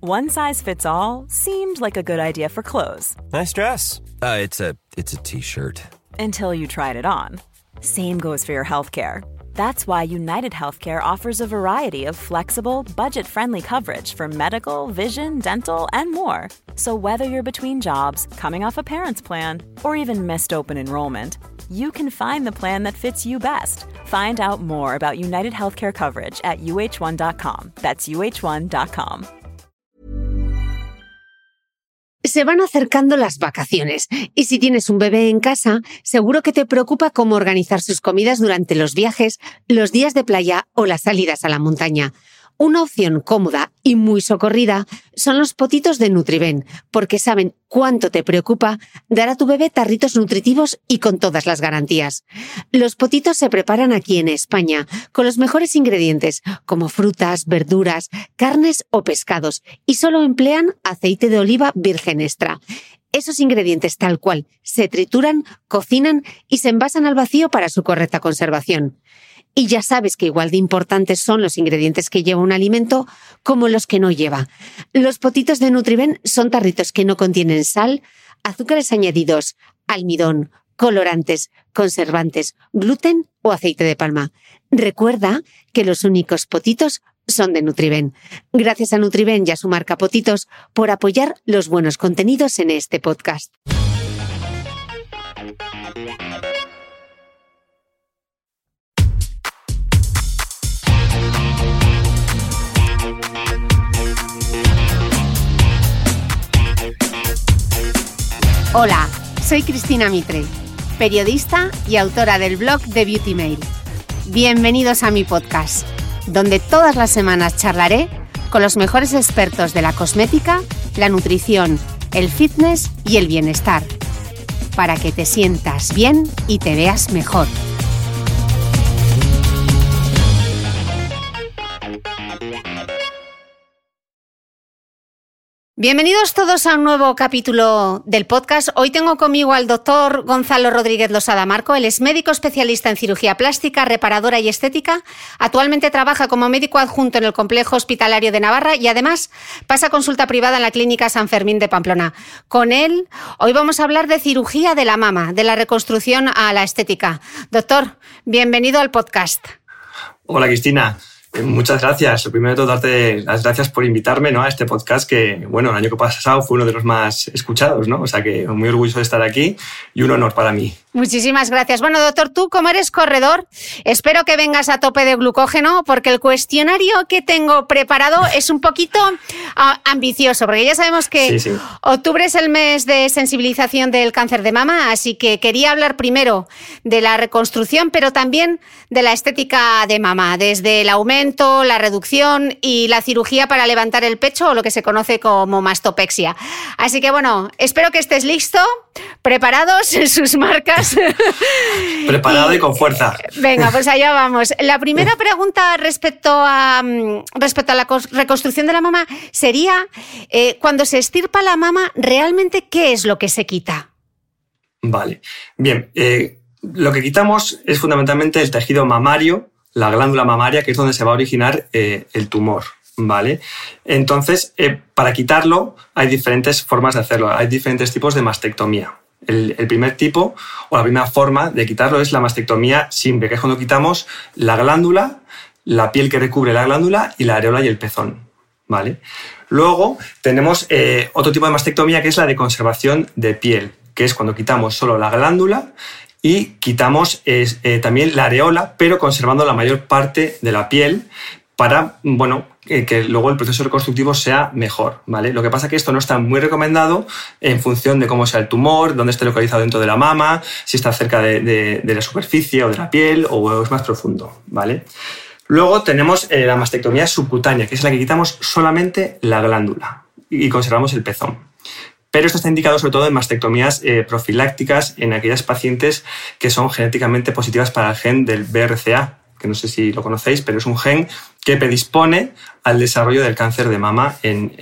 One size fits all seemed like a good idea for clothes. Nice dress. It's a t-shirt. Until you tried it on. Same goes for your healthcare. That's why United Healthcare offers a variety of flexible, budget-friendly coverage for medical, vision, dental, and more. So whether you're between jobs, coming off a parent's plan, or even missed open enrollment, you can find the plan that fits you best. Find out more about United Healthcare coverage at uh1.com. That's uh1.com. Se van acercando las vacaciones y si tienes un bebé en casa, seguro que te preocupa cómo organizar sus comidas durante los viajes, los días de playa o las salidas a la montaña. Una opción cómoda y muy socorrida son los potitos de Nutriben, porque saben cuánto te preocupa dar a tu bebé tarritos nutritivos y con todas las garantías. Los potitos se preparan aquí en España con los mejores ingredientes, como frutas, verduras, carnes o pescados, y solo emplean aceite de oliva virgen extra. Esos ingredientes tal cual se trituran, cocinan y se envasan al vacío para su correcta conservación. Y ya sabes que igual de importantes son los ingredientes que lleva un alimento como los que no lleva. Los potitos de Nutriben son tarritos que no contienen sal, azúcares añadidos, almidón, colorantes, conservantes, gluten o aceite de palma. Recuerda que los únicos potitos son de Nutriben. Gracias a Nutriben y a su marca Potitos por apoyar los buenos contenidos en este podcast. Hola, soy Cristina Mitre, periodista y autora del blog de Beauty Mail. Bienvenidos a mi podcast, donde todas las semanas charlaré con los mejores expertos de la cosmética, la nutrición, el fitness y el bienestar, para que te sientas bien y te veas mejor. Bienvenidos todos a un nuevo capítulo del podcast. Hoy tengo conmigo al doctor Gonzalo Rodríguez Losada Marco. Él es médico especialista en cirugía plástica, reparadora y estética. Actualmente trabaja como médico adjunto en el Complejo Hospitalario de Navarra y además pasa consulta privada en la Clínica San Fermín de Pamplona. Con él hoy vamos a hablar de cirugía de la mama, de la reconstrucción a la estética. Doctor, bienvenido al podcast. Hola, Cristina. Muchas gracias. Lo primero de todo, darte las gracias por invitarme, ¿no?, a este podcast que, bueno, el año que pasado fue uno de los más escuchados, ¿no? O sea que muy orgulloso de estar aquí y un honor para mí. Muchísimas gracias. Bueno, doctor, tú como eres corredor, espero que vengas a tope de glucógeno porque el cuestionario que tengo preparado es un poquito ambicioso, porque ya sabemos que sí. Octubre es el mes de sensibilización del cáncer de mama, así que quería hablar primero de la reconstrucción, pero también de la estética de mama, desde el aumento, la reducción y la cirugía para levantar el pecho o lo que se conoce como mastopexia. Así que bueno, espero que estés listo, preparados en sus marcas. Preparado y con fuerza. Venga, pues allá vamos. La primera pregunta respecto a la reconstrucción de la mama sería, cuando se extirpa la mama, ¿realmente qué es lo que se quita? Vale, bien. Lo que quitamos es fundamentalmente el tejido mamario, la glándula mamaria, que es donde se va a originar el tumor, ¿vale? Entonces, para quitarlo hay diferentes formas de hacerlo, hay diferentes tipos de mastectomía. El primer tipo o la primera forma de quitarlo es la mastectomía simple, que es cuando quitamos la glándula, la piel que recubre la glándula y la areola y el pezón, ¿vale? Luego tenemos otro tipo de mastectomía que es la de conservación de piel, que es cuando quitamos solo la glándula y quitamos también la areola, pero conservando la mayor parte de la piel para, bueno, que luego el proceso reconstructivo sea mejor, ¿vale? Lo que pasa es que esto no está muy recomendado en función de cómo sea el tumor, dónde esté localizado dentro de la mama, si está cerca de la superficie o de la piel o es más profundo, ¿vale? Luego tenemos la mastectomía subcutánea, que es la que quitamos solamente la glándula y conservamos el pezón. Pero esto está indicado sobre todo en mastectomías profilácticas en aquellas pacientes que son genéticamente positivas para el gen del BRCA, que no sé si lo conocéis, pero es un gen que predispone al desarrollo del cáncer de mama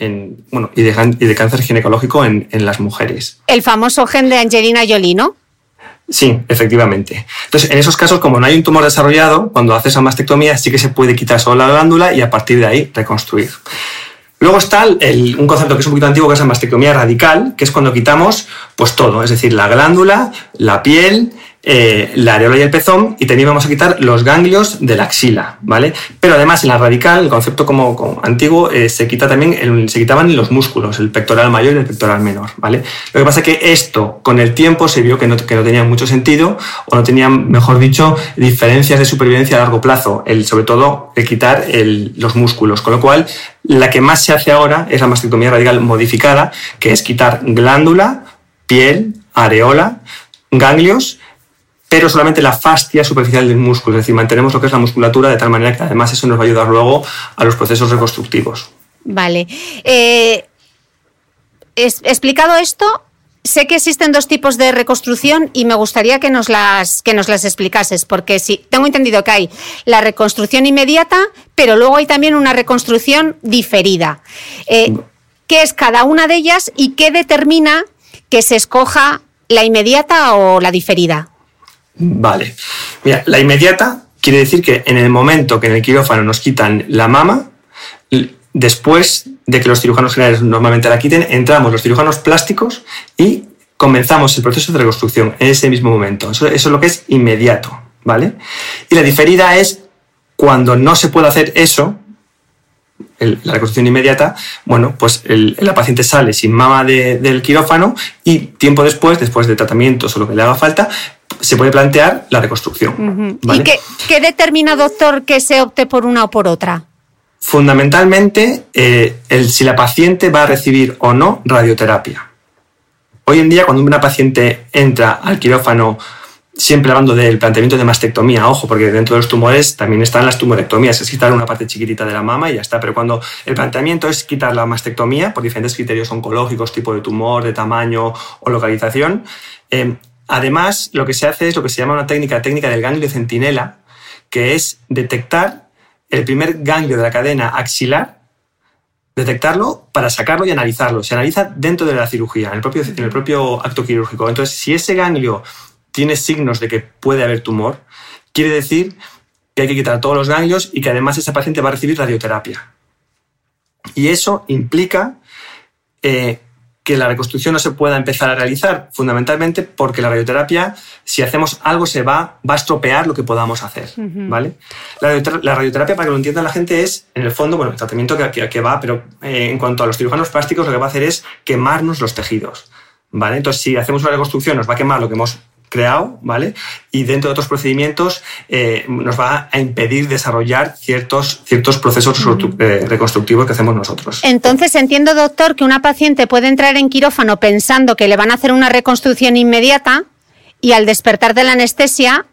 y de cáncer ginecológico en las mujeres. El famoso gen de Angelina Jolie, ¿no? Sí, efectivamente. Entonces, en esos casos, como no hay un tumor desarrollado, cuando haces la mastectomía sí que se puede quitar solo la glándula y a partir de ahí reconstruir. Luego está un concepto que es un poquito antiguo, que es la mastectomía radical, que es cuando quitamos pues todo, es decir, la glándula, la piel, la areola y el pezón, y también vamos a quitar los ganglios de la axila, ¿vale? Pero además en la radical, el concepto como antiguo, se quitaban los músculos, el pectoral mayor y el pectoral menor, ¿vale? Lo que pasa es que esto con el tiempo se vio que no tenía mucho sentido, o no tenía, mejor dicho, diferencias de supervivencia a largo plazo, sobre todo el quitar los músculos, con lo cual la que más se hace ahora es la mastectomía radical modificada, que es quitar glándula, piel, areola, ganglios, pero solamente la fascia superficial del músculo, es decir, mantenemos lo que es la musculatura de tal manera que además eso nos va a ayudar luego a los procesos reconstructivos. Vale. Explicado esto, sé que existen 2 tipos de reconstrucción y me gustaría que nos las explicases, porque sí, tengo entendido que hay la reconstrucción inmediata, pero luego hay también una reconstrucción diferida. ¿Qué es cada una de ellas y qué determina que se escoja la inmediata o la diferida? Vale. Mira, la inmediata quiere decir que en el momento que en el quirófano nos quitan la mama, después de que los cirujanos generales normalmente la quiten, entramos los cirujanos plásticos y comenzamos el proceso de reconstrucción en ese mismo momento. Eso es lo que es inmediato, ¿vale? Y la diferida es cuando no se puede hacer eso, la reconstrucción inmediata, bueno, pues la paciente sale sin mama del quirófano y tiempo después de tratamientos o lo que le haga falta, se puede plantear la reconstrucción. ¿Vale? ¿Y qué determina, doctor, que se opte por una o por otra? Fundamentalmente, si la paciente va a recibir o no radioterapia. Hoy en día, cuando una paciente entra al quirófano, siempre hablando del planteamiento de mastectomía, ojo, porque dentro de los tumores también están las tumorectomías, es quitar una parte chiquitita de la mama y ya está, pero cuando el planteamiento es quitar la mastectomía por diferentes criterios oncológicos, tipo de tumor, de tamaño o localización, además lo que se hace es lo que se llama una técnica del ganglio centinela, que es detectar el primer ganglio de la cadena axilar, detectarlo para sacarlo y analizarlo. Se analiza dentro de la cirugía, en el propio acto quirúrgico. Entonces, si ese ganglio tiene signos de que puede haber tumor, quiere decir que hay que quitar todos los ganglios y que además esa paciente va a recibir radioterapia. Y eso implica que la reconstrucción no se pueda empezar a realizar, fundamentalmente porque la radioterapia, si hacemos algo, va a estropear lo que podamos hacer, ¿vale? La radioterapia, para que lo entienda la gente, es, en el fondo, el tratamiento que va, pero en cuanto a los cirujanos plásticos, lo que va a hacer es quemarnos los tejidos, ¿vale? Entonces, si hacemos una reconstrucción, nos va a quemar lo que hemos creado, ¿vale? Y dentro de otros procedimientos nos va a impedir desarrollar ciertos procesos reconstructivos que hacemos nosotros. Entonces, entiendo, doctor, que una paciente puede entrar en quirófano pensando que le van a hacer una reconstrucción inmediata y al despertar de la anestesia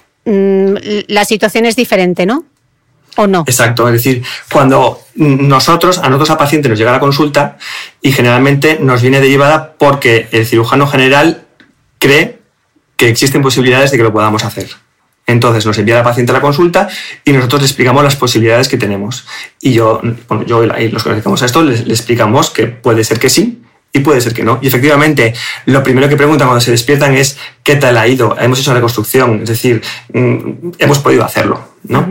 la situación es diferente, ¿no? ¿O no? Exacto, es decir, cuando a nosotros la paciente nos llega a la consulta y generalmente nos viene derivada porque el cirujano general cree que existen posibilidades de que lo podamos hacer. Entonces nos envía la paciente a la consulta y nosotros le explicamos las posibilidades que tenemos. Y yo y los que nos dedicamos a esto, le explicamos que puede ser que sí y puede ser que no. Y efectivamente, lo primero que preguntan cuando se despiertan es ¿qué tal ha ido? Hemos hecho la reconstrucción, es decir, hemos podido hacerlo, ¿no?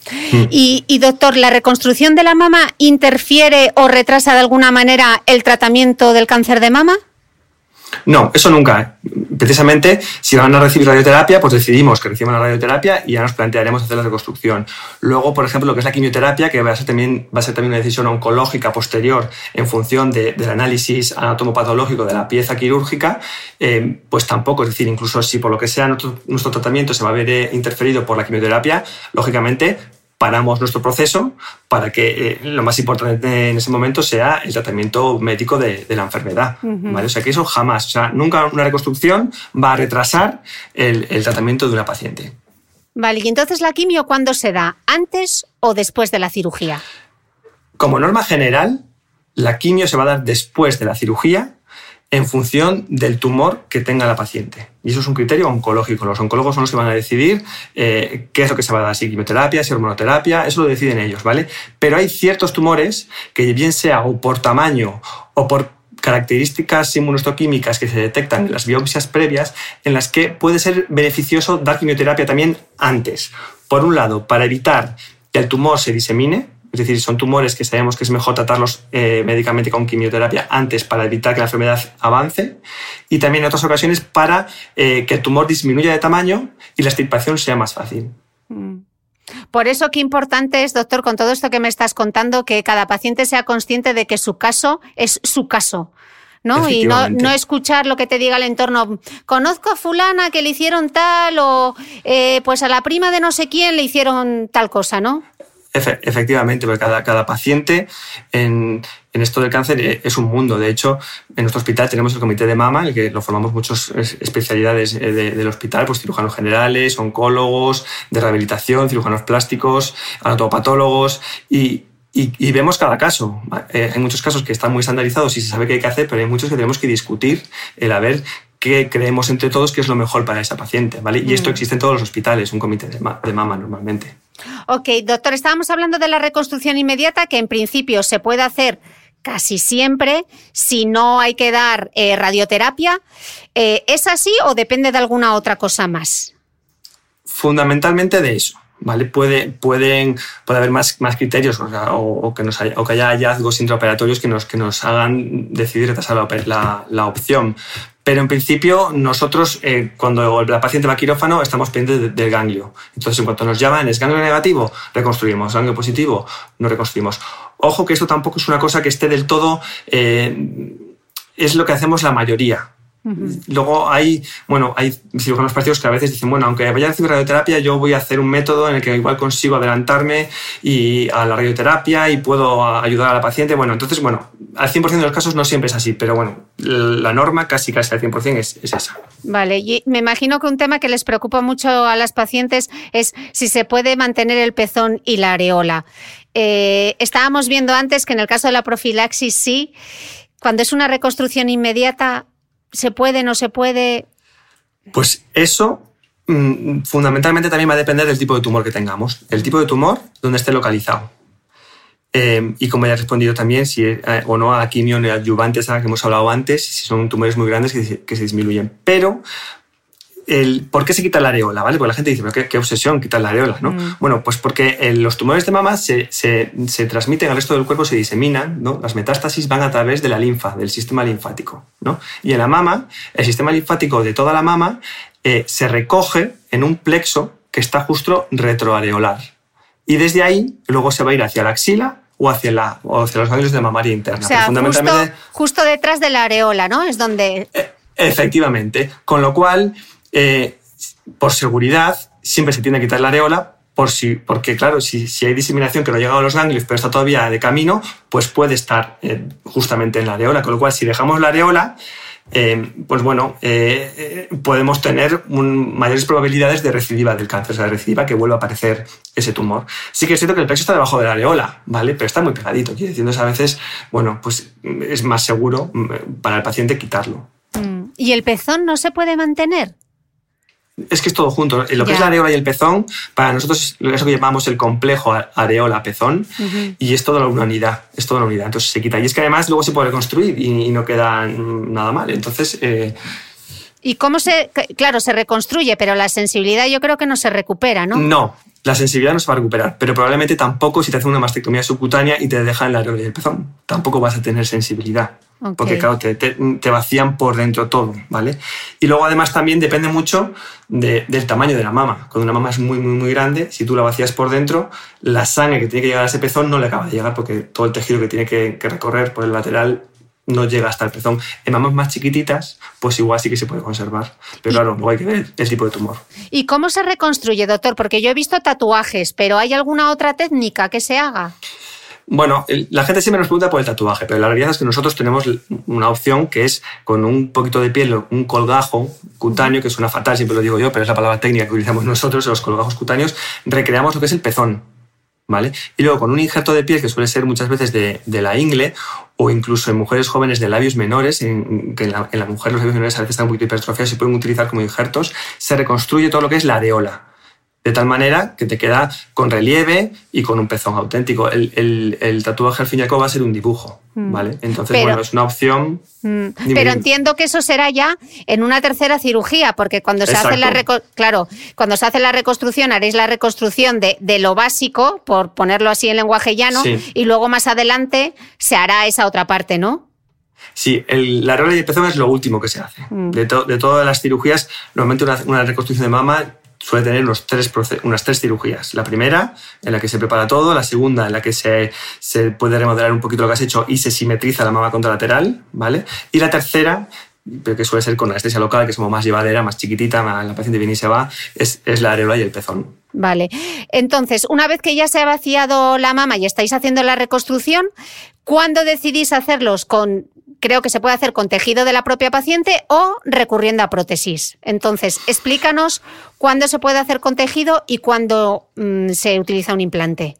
Y doctor, ¿la reconstrucción de la mama interfiere o retrasa de alguna manera el tratamiento del cáncer de mama? No, eso nunca. Precisamente, si van a recibir radioterapia, pues decidimos que reciban la radioterapia y ya nos plantearemos hacer la reconstrucción. Luego, por ejemplo, lo que es la quimioterapia, que va a ser también una decisión oncológica posterior en función del análisis anatomopatológico de la pieza quirúrgica, pues tampoco. Es decir, incluso si por lo que sea nuestro tratamiento se va a ver interferido por la quimioterapia, lógicamente paramos nuestro proceso para que lo más importante en ese momento sea el tratamiento médico de la enfermedad, ¿vale? O sea, que eso jamás, nunca una reconstrucción va a retrasar el tratamiento de una paciente. Vale, y entonces la quimio, ¿cuándo se da? ¿Antes o después de la cirugía? Como norma general, la quimio se va a dar después de la cirugía en función del tumor que tenga la paciente. Y eso es un criterio oncológico. Los oncólogos son los que van a decidir qué es lo que se va a dar, si quimioterapia, si hormonoterapia, eso lo deciden ellos, ¿vale? Pero hay ciertos tumores que bien sea o por tamaño o por características inmunohistoquímicas que se detectan en las biopsias previas, en las que puede ser beneficioso dar quimioterapia también antes. Por un lado, para evitar que el tumor se disemine, es decir, son tumores que sabemos que es mejor tratarlos médicamente con quimioterapia antes para evitar que la enfermedad avance, y también en otras ocasiones para que el tumor disminuya de tamaño y la extirpación sea más fácil. Por eso, qué importante es, doctor, con todo esto que me estás contando, que cada paciente sea consciente de que su caso es su caso, ¿no? Y no escuchar lo que te diga el entorno. Conozco a fulana que le hicieron tal, o pues a la prima de no sé quién le hicieron tal cosa, ¿no? Efectivamente, porque cada paciente en esto del cáncer es un mundo. De hecho, en nuestro hospital tenemos el comité de mama, en el que lo formamos muchas especialidades del hospital, pues cirujanos generales, oncólogos, de rehabilitación, cirujanos plásticos, anatomopatólogos, y vemos cada caso. Hay muchos casos que están muy estandarizados y se sabe qué hay que hacer, pero hay muchos que tenemos que discutir el a ver qué creemos entre todos que es lo mejor para esa paciente, ¿vale? Y esto existe en todos los hospitales, un comité de mama normalmente. Ok, doctor, estábamos hablando de la reconstrucción inmediata, que en principio se puede hacer casi siempre si no hay que dar radioterapia. ¿Es así o depende de alguna otra cosa más? Fundamentalmente de eso, ¿vale? Puede haber más criterios, o que haya hallazgos intraoperatorios que nos hagan decidir retrasar la opción. Pero en principio nosotros, cuando la paciente va a quirófano, estamos pendientes del ganglio. Entonces, en cuanto nos llaman, ¿es ganglio negativo? Reconstruimos. ¿Ganglio positivo? No reconstruimos. Ojo que esto tampoco es una cosa que esté del todo... es lo que hacemos la mayoría. Luego hay cirujanos plásticos que a veces dicen, bueno, aunque vaya a hacer radioterapia, yo voy a hacer un método en el que igual consigo adelantarme a la radioterapia y puedo ayudar a la paciente. Bueno, entonces, al 100% de los casos no siempre es así, pero bueno, la norma casi al 100% es esa. Vale, y me imagino que un tema que les preocupa mucho a las pacientes es si se puede mantener el pezón y la areola. Estábamos viendo antes que en el caso de la profilaxis sí, cuando es una reconstrucción inmediata, ¿se puede, no se puede? Pues eso fundamentalmente también va a depender del tipo de tumor que tengamos. El tipo de tumor, donde esté localizado. Y como ya he respondido también, si o no a la quimio neoadyuvante esa que hemos hablado antes, si son tumores muy grandes que se disminuyen. Pero, ¿por qué se quita la areola? ¿Vale? Porque la gente dice, ¿pero qué obsesión quitar la areola? ¿No? Bueno, pues porque los tumores de mama se transmiten al resto del cuerpo, se diseminan, ¿no? Las metástasis van a través de la linfa, del sistema linfático, ¿no? Y en la mama, el sistema linfático de toda la mama se recoge en un plexo que está justo retroareolar. Y desde ahí luego se va a ir hacia la axila o hacia los ganglios de mamaria interna. O sea, fundamentalmente, justo detrás de la areola, ¿no? Es donde... Efectivamente. Con lo cual... por seguridad, siempre se tiene que quitar la areola, porque claro, si hay diseminación que no ha llegado a los ganglios, pero está todavía de camino, pues puede estar justamente en la areola. Con lo cual, si dejamos la areola, podemos tener mayores probabilidades de recidiva del cáncer, o sea, de recidiva que vuelva a aparecer ese tumor. Sí que es cierto que el plexo está debajo de la areola, ¿vale? Pero está muy pegadito, quiere decir, a veces, pues es más seguro para el paciente quitarlo. ¿Y el pezón no se puede mantener? Es que es todo junto. Lo que es la areola y el pezón, para nosotros es eso que llamamos el complejo areola-pezón, y es toda una unidad. Es toda una unidad. Entonces se quita. Y es que además luego se puede reconstruir y no queda nada mal. Entonces... ¿Y cómo claro, se reconstruye, pero la sensibilidad yo creo que no se recupera, ¿no? No, la sensibilidad no se va a recuperar, pero probablemente tampoco si te hacen una mastectomía subcutánea y te dejan la areola y el pezón. Tampoco vas a tener sensibilidad. Okay. Porque claro, te vacían por dentro todo, ¿vale? Y luego además también depende mucho del tamaño de la mama. Cuando una mama es muy, muy, muy grande, si tú la vacías por dentro, la sangre que tiene que llegar a ese pezón no le acaba de llegar porque todo el tejido que tiene que recorrer por el lateral no llega hasta el pezón. En mamas más chiquititas, pues igual sí que se puede conservar. Pero claro, luego hay que ver el tipo de tumor. ¿Y cómo se reconstruye, doctor? Porque yo he visto tatuajes, pero ¿hay alguna otra técnica que se haga? Bueno, la gente siempre nos pregunta por el tatuaje, pero la realidad es que nosotros tenemos una opción que es con un poquito de piel, un colgajo cutáneo, que suena fatal, siempre lo digo yo, pero es la palabra técnica que utilizamos nosotros, los colgajos cutáneos, recreamos lo que es el pezón, ¿vale? Y luego con un injerto de piel que suele ser muchas veces de la ingle o incluso en mujeres jóvenes de labios menores, que en la mujer los labios menores a veces están un poquito hipertrofiados y se pueden utilizar como injertos, se reconstruye todo lo que es la areola. de tal manera que te queda con relieve y con un pezón auténtico. El tatuaje al fin y al cabo va a ser un dibujo, ¿vale? Entonces, es una opción. Pero entiendo que eso será ya en una tercera cirugía, porque cuando se hace cuando se hace la reconstrucción, haréis la reconstrucción de lo básico, por ponerlo así en lenguaje llano, y luego más adelante se hará esa otra parte, ¿no? Sí, la areola y el pezón es lo último que se hace. De todas las cirugías, normalmente una reconstrucción de mama suele tener unas 3 cirugías. La primera, en la que se prepara todo. La segunda, en la que se puede remodelar un poquito lo que has hecho y se simetriza la mama contralateral, ¿vale? Y la tercera, pero que suele ser con anestesia local, que es como más llevadera, más chiquitita, la paciente viene y se va, es la areola y el pezón. Vale. Entonces, una vez que ya se ha vaciado la mama y estáis haciendo la reconstrucción, ¿cuándo decidís hacerlos creo que se puede hacer con tejido de la propia paciente o recurriendo a prótesis? Entonces, explícanos cuándo se puede hacer con tejido y cuándo se utiliza un implante.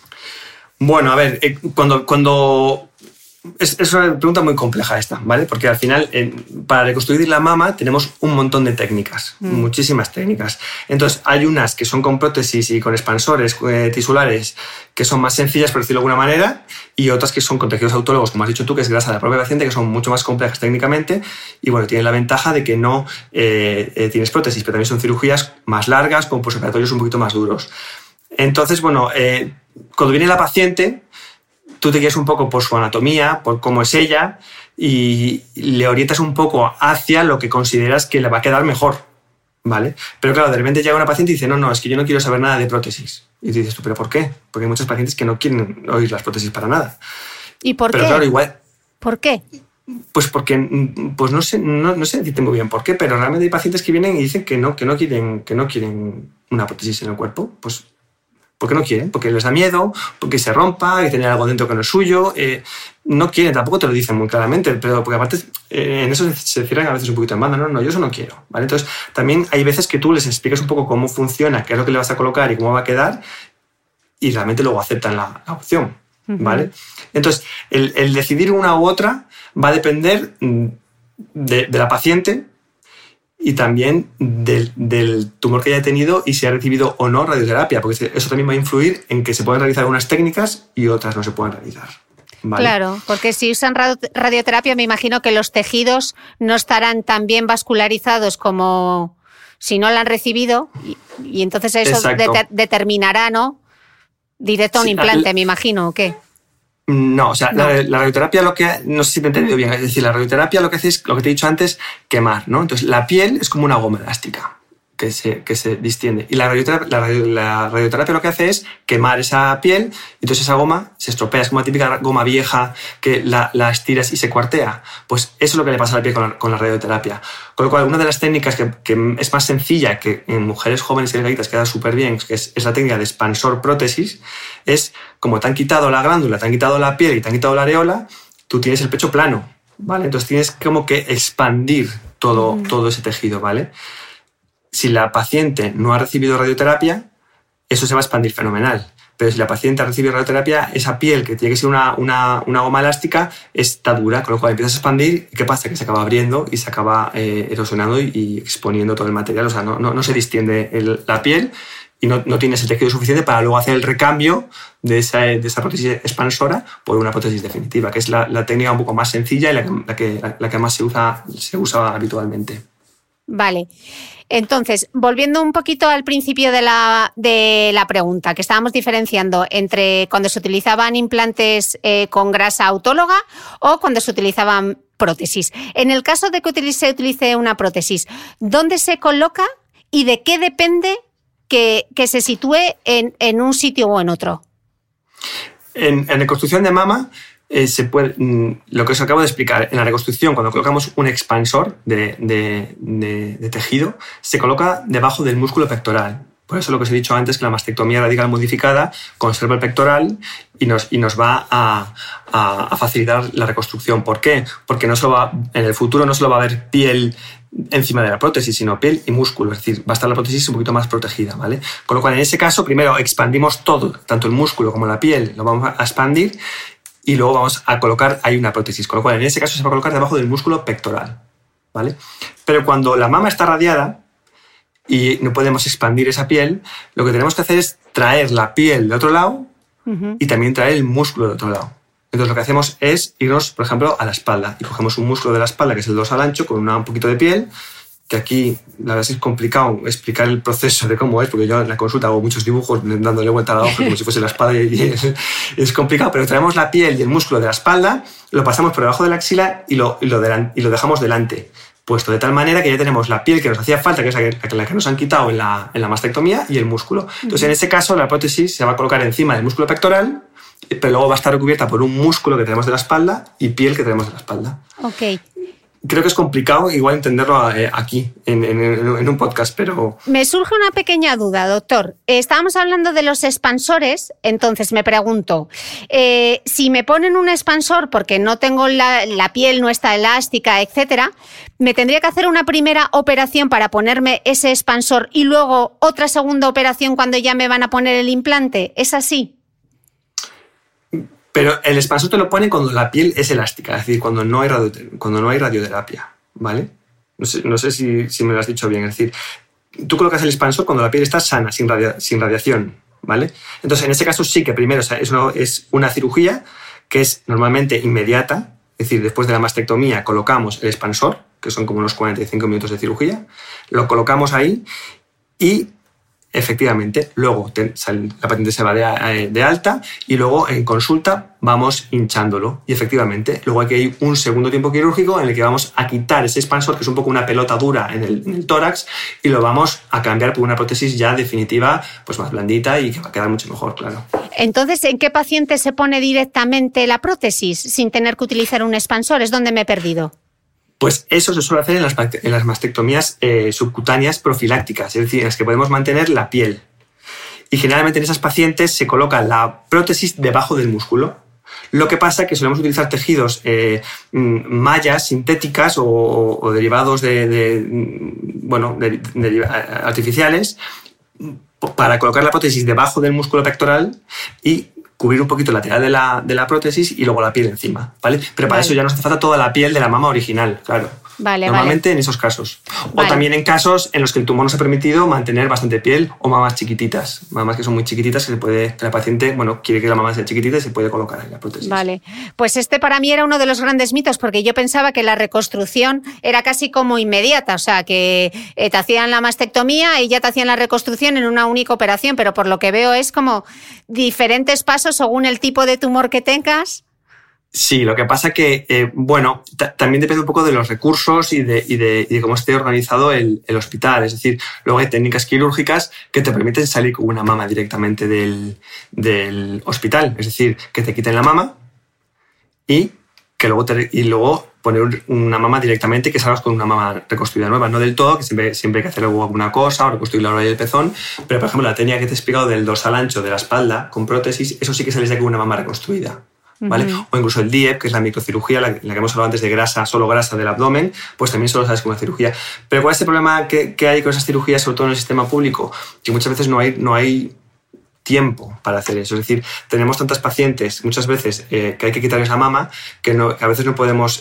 Bueno, a ver, cuando es una pregunta muy compleja esta, ¿vale? Porque al final, para reconstruir la mama tenemos un montón de técnicas, muchísimas técnicas. Entonces, hay unas que son con prótesis y con expansores tisulares que son más sencillas, por decirlo de alguna manera, y otras que son con tejidos autólogos, como has dicho tú, que es grasa de la propia paciente, que son mucho más complejas técnicamente y, bueno, tienen la ventaja de que no tienes prótesis, pero también son cirugías más largas, con posoperatorios un poquito más duros. Entonces, bueno, cuando viene la paciente, tú te guías un poco por su anatomía, por cómo es ella, y le orientas un poco hacia lo que consideras que le va a quedar mejor, ¿vale? Pero claro, de repente llega una paciente y dice, no, es que yo no quiero saber nada de prótesis. Y tú dices, ¿pero por qué? Porque hay muchos pacientes que no quieren oír las prótesis para nada. ¿Y por qué? Pero claro, igual... ¿Por qué? Pues porque, no sé decirte muy bien por qué, pero realmente hay pacientes que vienen y dicen que no quieren una prótesis en el cuerpo, pues... ¿Por qué no quieren? Porque les da miedo, porque se rompa, que tiene algo dentro que no es suyo. No quieren, tampoco te lo dicen muy claramente, pero porque aparte en eso se cierran a veces un poquito en banda. No, yo eso no quiero, ¿vale? Entonces, también hay veces que tú les explicas un poco cómo funciona, qué es lo que le vas a colocar y cómo va a quedar, y realmente luego aceptan la opción, ¿vale? Entonces, el decidir una u otra va a depender de la paciente y también del tumor que haya tenido y si ha recibido o no radioterapia, porque eso también va a influir en que se pueden realizar unas técnicas y otras no se pueden realizar. ¿Vale? Claro, porque si usan radioterapia me imagino que los tejidos no estarán tan bien vascularizados como si no la han recibido y entonces eso determinará, ¿no? Directo a un implante, me imagino, ¿o qué? No, o sea, no. La radioterapia lo que... No sé si te he entendido bien. Es decir, la radioterapia lo que hace es, lo que te he dicho antes, quemar, ¿no? Entonces, la piel es como una goma elástica que se distiende. Y la radioterapia lo que hace es quemar esa piel y entonces esa goma se estropea. Es como una típica goma vieja que la estiras y se cuartea. Pues eso es lo que le pasa a la piel con la radioterapia. Con lo cual, una de las técnicas que es más sencilla, que en mujeres jóvenes y delgaditas queda súper bien, que es la técnica de expansor prótesis, es como te han quitado la glándula, te han quitado la piel y te han quitado la areola, tú tienes el pecho plano, ¿vale? Entonces tienes como que expandir todo ese tejido, ¿vale? Si la paciente no ha recibido radioterapia, eso se va a expandir fenomenal. Pero si la paciente ha recibido radioterapia, esa piel, que tiene que ser una goma elástica, está dura, con lo cual empiezas a expandir. ¿Y qué pasa? Que se acaba abriendo y se acaba erosionando y exponiendo todo el material. O sea, no se distiende la piel y no tienes el tejido suficiente para luego hacer el recambio de esa prótesis expansora por una prótesis definitiva, que es la técnica un poco más sencilla y la que más se usa habitualmente. Vale. Entonces, volviendo un poquito al principio de la pregunta, que estábamos diferenciando entre cuando se utilizaban implantes con grasa autóloga o cuando se utilizaban prótesis. En el caso de que se utilice una prótesis, ¿dónde se coloca y de qué depende que se sitúe en un sitio o en otro? En reconstrucción de mama, lo que os acabo de explicar, en la reconstrucción, cuando colocamos un expansor de tejido, se coloca debajo del músculo pectoral. Por eso lo que os he dicho antes, que la mastectomía radical modificada conserva el pectoral y nos va a facilitar la reconstrucción. ¿Por qué? Porque en el futuro no solo va a haber piel encima de la prótesis, sino piel y músculo, es decir, va a estar la prótesis un poquito más protegida, ¿vale? Con lo cual, en ese caso, primero expandimos todo, tanto el músculo como la piel, lo vamos a expandir y luego vamos a colocar ahí una prótesis, con lo cual en ese caso se va a colocar debajo del músculo pectoral, ¿vale? Pero cuando la mama está radiada, y no podemos expandir esa piel, lo que tenemos que hacer es traer la piel de otro lado y también traer el músculo de otro lado. Entonces lo que hacemos es irnos, por ejemplo, a la espalda y cogemos un músculo de la espalda, que es el dorsal ancho, con un poquito de piel, que aquí la verdad es complicado explicar el proceso de cómo es, porque yo en la consulta hago muchos dibujos dándole vuelta a la hoja como si fuese la espalda y es complicado, pero traemos la piel y el músculo de la espalda, lo pasamos por debajo de la axila y lo dejamos delante, puesto de tal manera que ya tenemos la piel que nos hacía falta, que es la que nos han quitado en la mastectomía, y el músculo. Entonces, en ese caso, la prótesis se va a colocar encima del músculo pectoral, pero luego va a estar recubierta por un músculo que tenemos de la espalda y piel que tenemos de la espalda. Ok. Creo que es complicado igual entenderlo aquí, en un podcast, pero... Me surge una pequeña duda, doctor. Estábamos hablando de los expansores, entonces me pregunto, si me ponen un expansor porque no tengo la piel, no está elástica, etcétera, ¿me tendría que hacer una primera operación para ponerme ese expansor y luego otra segunda operación cuando ya me van a poner el implante? ¿Es así? Pero el expansor te lo ponen cuando la piel es elástica, es decir, cuando no hay radioterapia, ¿vale? No sé si me lo has dicho bien. Es decir, tú colocas el expansor cuando la piel está sana, sin radiación, ¿vale? Entonces, en ese caso sí que primero es una cirugía que es normalmente inmediata, es decir, después de la mastectomía colocamos el expansor, que son como unos 45 minutos de cirugía, lo colocamos ahí y... efectivamente, luego la paciente se va de alta y luego en consulta vamos hinchándolo. Y efectivamente, luego aquí hay un segundo tiempo quirúrgico en el que vamos a quitar ese expansor, que es un poco una pelota dura en el tórax, y lo vamos a cambiar por una prótesis ya definitiva, pues más blandita y que va a quedar mucho mejor, claro. Entonces, ¿en qué paciente se pone directamente la prótesis sin tener que utilizar un expansor? ¿Es donde me he perdido? Pues eso se suele hacer en las mastectomías subcutáneas profilácticas, es decir, en las que podemos mantener la piel. Y generalmente en esas pacientes se coloca la prótesis debajo del músculo. Lo que pasa es que solemos utilizar tejidos, mallas sintéticas o derivados artificiales para colocar la prótesis debajo del músculo pectoral y cubrir un poquito el lateral de la prótesis y luego la piel encima, ¿vale? Pero para eso ya nos hace falta toda la piel de la mama original, claro. Normalmente en esos casos. O también en casos en los que el tumor nos ha permitido mantener bastante piel o mamas chiquititas. Mamas que son muy chiquititas que la paciente quiere que la mama sea chiquitita y se puede colocar ahí la prótesis. Vale. Pues para mí era uno de los grandes mitos, porque yo pensaba que la reconstrucción era casi como inmediata, o sea, que te hacían la mastectomía y ya te hacían la reconstrucción en una única operación, pero por lo que veo es como diferentes pasos según el tipo de tumor que tengas. Sí, lo que pasa que, también depende un poco de los recursos y de cómo esté organizado el hospital. Es decir, luego hay técnicas quirúrgicas que te permiten salir con una mama directamente del hospital. Es decir, que te quiten la mama y luego poner una mama directamente, que salgas con una mama reconstruida nueva. No del todo, que siempre hay que hacer alguna cosa o reconstruir la orilla del pezón. Pero, por ejemplo, la técnica que te he explicado del dorsal ancho de la espalda con prótesis, eso sí que sales de aquí con una mama reconstruida. ¿Vale? O incluso el DIEP, que es la microcirugía, la que hemos hablado antes de solo grasa del abdomen, pues también solo sales con una cirugía. Pero ¿cuál es el problema que hay con esas cirugías, sobre todo en el sistema público? Que muchas veces no hay tiempo para hacer eso. Es decir, tenemos tantas pacientes muchas veces que hay que quitarles la mama que a veces no podemos,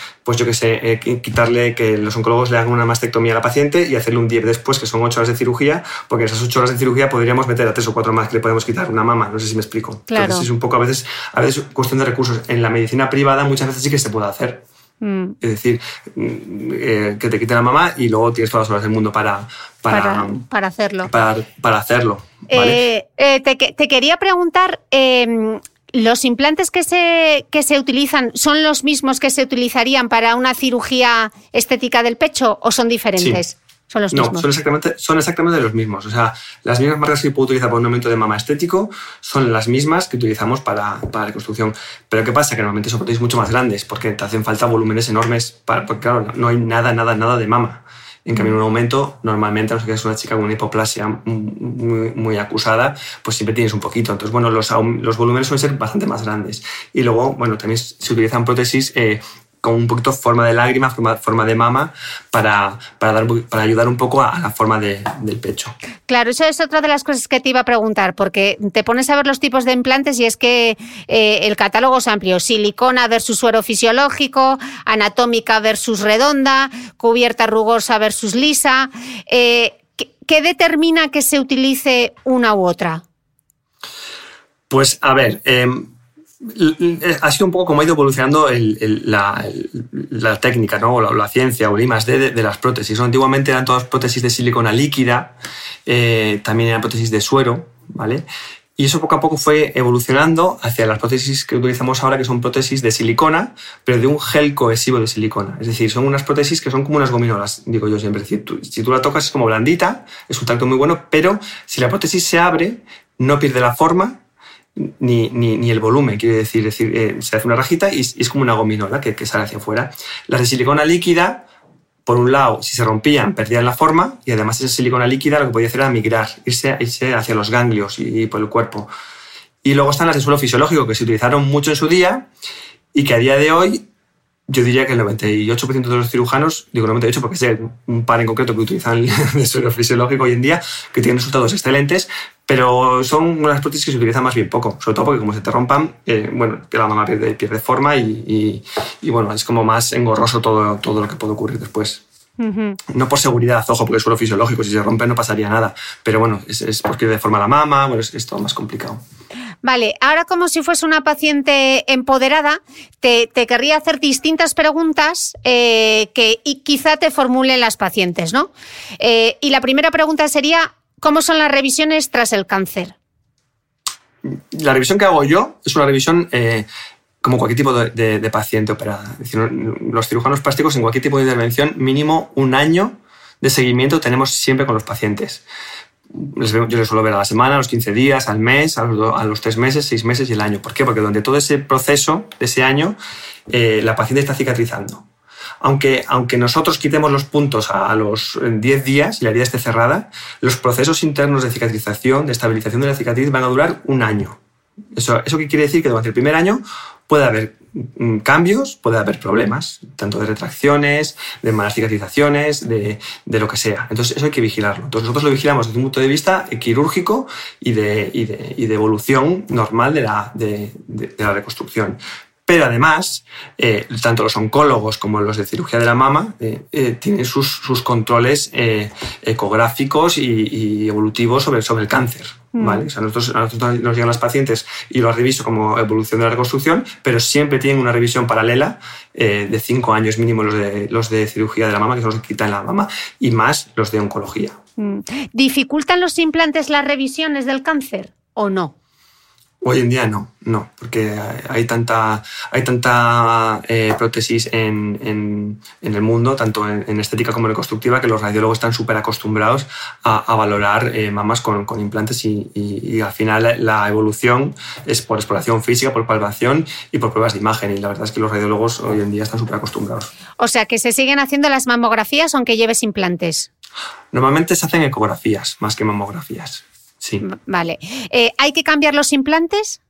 quitarle, que los oncólogos le hagan una mastectomía a la paciente y hacerle un DIEP después, que son 8 horas de cirugía, porque en esas 8 horas de cirugía podríamos meter a 3 o 4 más que le podemos quitar una mama. No sé si me explico. Claro. Entonces es un poco a veces cuestión de recursos. En la medicina privada muchas veces sí que se puede hacer. Es decir, que te quiten la mama y luego tienes todas las horas del mundo para hacerlo. Para hacerlo. ¿Vale? Te quería preguntar, ¿los implantes que se utilizan son los mismos que se utilizarían para una cirugía estética del pecho o son diferentes? Sí. ¿Son los mismos? No, son exactamente los mismos. O sea, las mismas marcas que puedo utilizar para un aumento de mama estético son las mismas que utilizamos para la reconstrucción. Pero ¿qué pasa? Que normalmente son prótesis mucho más grandes porque te hacen falta volúmenes enormes. Porque claro, no hay nada de mama. En cambio, en un aumento, normalmente, a no ser que es una chica con una hipoplasia muy, muy acusada, pues siempre tienes un poquito. Entonces, los volúmenes suelen ser bastante más grandes. Y luego, también se utilizan prótesis con un poquito forma de lágrima, forma de mama, para ayudar un poco a la forma del pecho. Claro, eso es otra de las cosas que te iba a preguntar, porque te pones a ver los tipos de implantes y es que el catálogo es amplio. Silicona versus suero fisiológico, anatómica versus redonda, cubierta rugosa versus lisa. ¿Qué determina que se utilice una u otra? Pues a ver, ha sido un poco como ha ido evolucionando la técnica, ¿no? O la ciencia o el I+D de las prótesis. Antiguamente eran todas prótesis de silicona líquida, también eran prótesis de suero, ¿vale? Y eso poco a poco fue evolucionando hacia las prótesis que utilizamos ahora, que son prótesis de silicona, pero de un gel cohesivo de silicona. Es decir, son unas prótesis que son como unas gominolas, digo yo siempre. Es decir, si tú la tocas es como blandita, es un tacto muy bueno, pero si la prótesis se abre, no pierde la forma ni el volumen, quiero decir, se hace una rajita y es como una gominola que sale hacia afuera. Las de silicona líquida, por un lado, si se rompían, perdían la forma, y además esa silicona líquida lo que podía hacer era migrar, irse hacia los ganglios y por el cuerpo. Y luego están las de suelo fisiológico, que se utilizaron mucho en su día y que a día de hoy yo diría que el 98% de los cirujanos, digo 98 porque sé un par en concreto que utilizan de suelo fisiológico hoy en día, que tienen resultados excelentes, pero son unas prótesis que se utilizan más bien poco, sobre todo porque como se te rompan, la mama pierde forma y bueno, es como más engorroso todo lo que puede ocurrir después. Uh-huh. No por seguridad, ojo, porque es suelo fisiológico, si se rompe no pasaría nada, pero bueno, es porque pierde forma la mama, bueno, es todo más complicado. Vale, ahora como si fuese una paciente empoderada, te querría hacer distintas preguntas que quizá te formulen las pacientes, ¿no? Y la primera pregunta sería, ¿cómo son las revisiones tras el cáncer? La revisión que hago yo es una revisión como cualquier tipo de paciente operada. Es decir, los cirujanos plásticos en cualquier tipo de intervención, mínimo 1 año de seguimiento tenemos siempre con los pacientes. Yo les suelo ver a la semana, a los 15 días, al mes, a los 3 meses, 6 meses y el año. ¿Por qué? Porque durante todo ese proceso de ese año la paciente está cicatrizando. Aunque nosotros quitemos los puntos a los 10 días y la herida esté cerrada, los procesos internos de cicatrización, de estabilización de la cicatriz van a durar 1 año. ¿Eso qué quiere decir? Que durante el primer año puede haber cambios, puede haber problemas, tanto de retracciones, de malas cicatrizaciones, de lo que sea. Entonces eso hay que vigilarlo. Entonces nosotros lo vigilamos desde un punto de vista quirúrgico y de evolución normal de la reconstrucción. Pero además, tanto los oncólogos como los de cirugía de la mama tienen sus controles ecográficos y evolutivos sobre el cáncer. ¿Vale? O sea, a nosotros nos llegan las pacientes y los reviso como evolución de la reconstrucción, pero siempre tienen una revisión paralela de 5 años mínimo los de cirugía de la mama, que son los que quitan la mama, y más los de oncología. ¿Dificultan los implantes las revisiones del cáncer o no? Hoy en día no, porque hay tanta prótesis en el mundo, tanto en estética como en reconstructiva, que los radiólogos están súper acostumbrados a valorar mamas con implantes y al final la evolución es por exploración física, por palpación y por pruebas de imagen, y la verdad es que los radiólogos hoy en día están súper acostumbrados. O sea, que se siguen haciendo las mamografías aunque lleves implantes. Normalmente se hacen ecografías más que mamografías. Sí. Vale. ¿Hay que cambiar los implantes?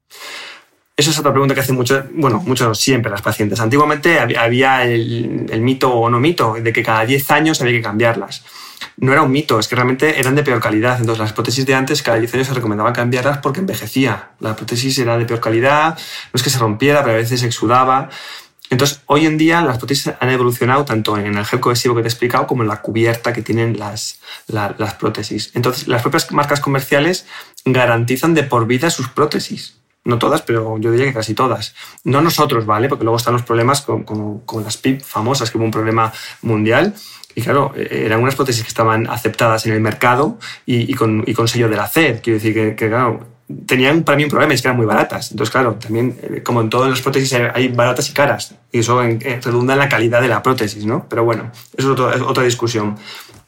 Esa es otra pregunta que hacen muchos siempre las pacientes. Antiguamente había el mito o no mito de que cada 10 años había que cambiarlas. No era un mito, es que realmente eran de peor calidad. Entonces las prótesis de antes cada 10 años se recomendaban cambiarlas porque envejecía. La prótesis era de peor calidad, no es que se rompiera, pero a veces se exudaba. Entonces, hoy en día las prótesis han evolucionado tanto en el gel cohesivo que te he explicado como en la cubierta que tienen las prótesis. Entonces, las propias marcas comerciales garantizan de por vida sus prótesis. No todas, pero yo diría que casi todas. No nosotros, ¿vale? Porque luego están los problemas con las PIP famosas, que hubo un problema mundial. Y claro, eran unas prótesis que estaban aceptadas en el mercado y con sello de la CED. Quiero decir que claro, tenían para mí un problema, es que eran muy baratas. Entonces, claro, también, como en todas las prótesis, hay baratas y caras. Y eso redunda en la calidad de la prótesis, ¿no? Pero bueno, eso es otra discusión.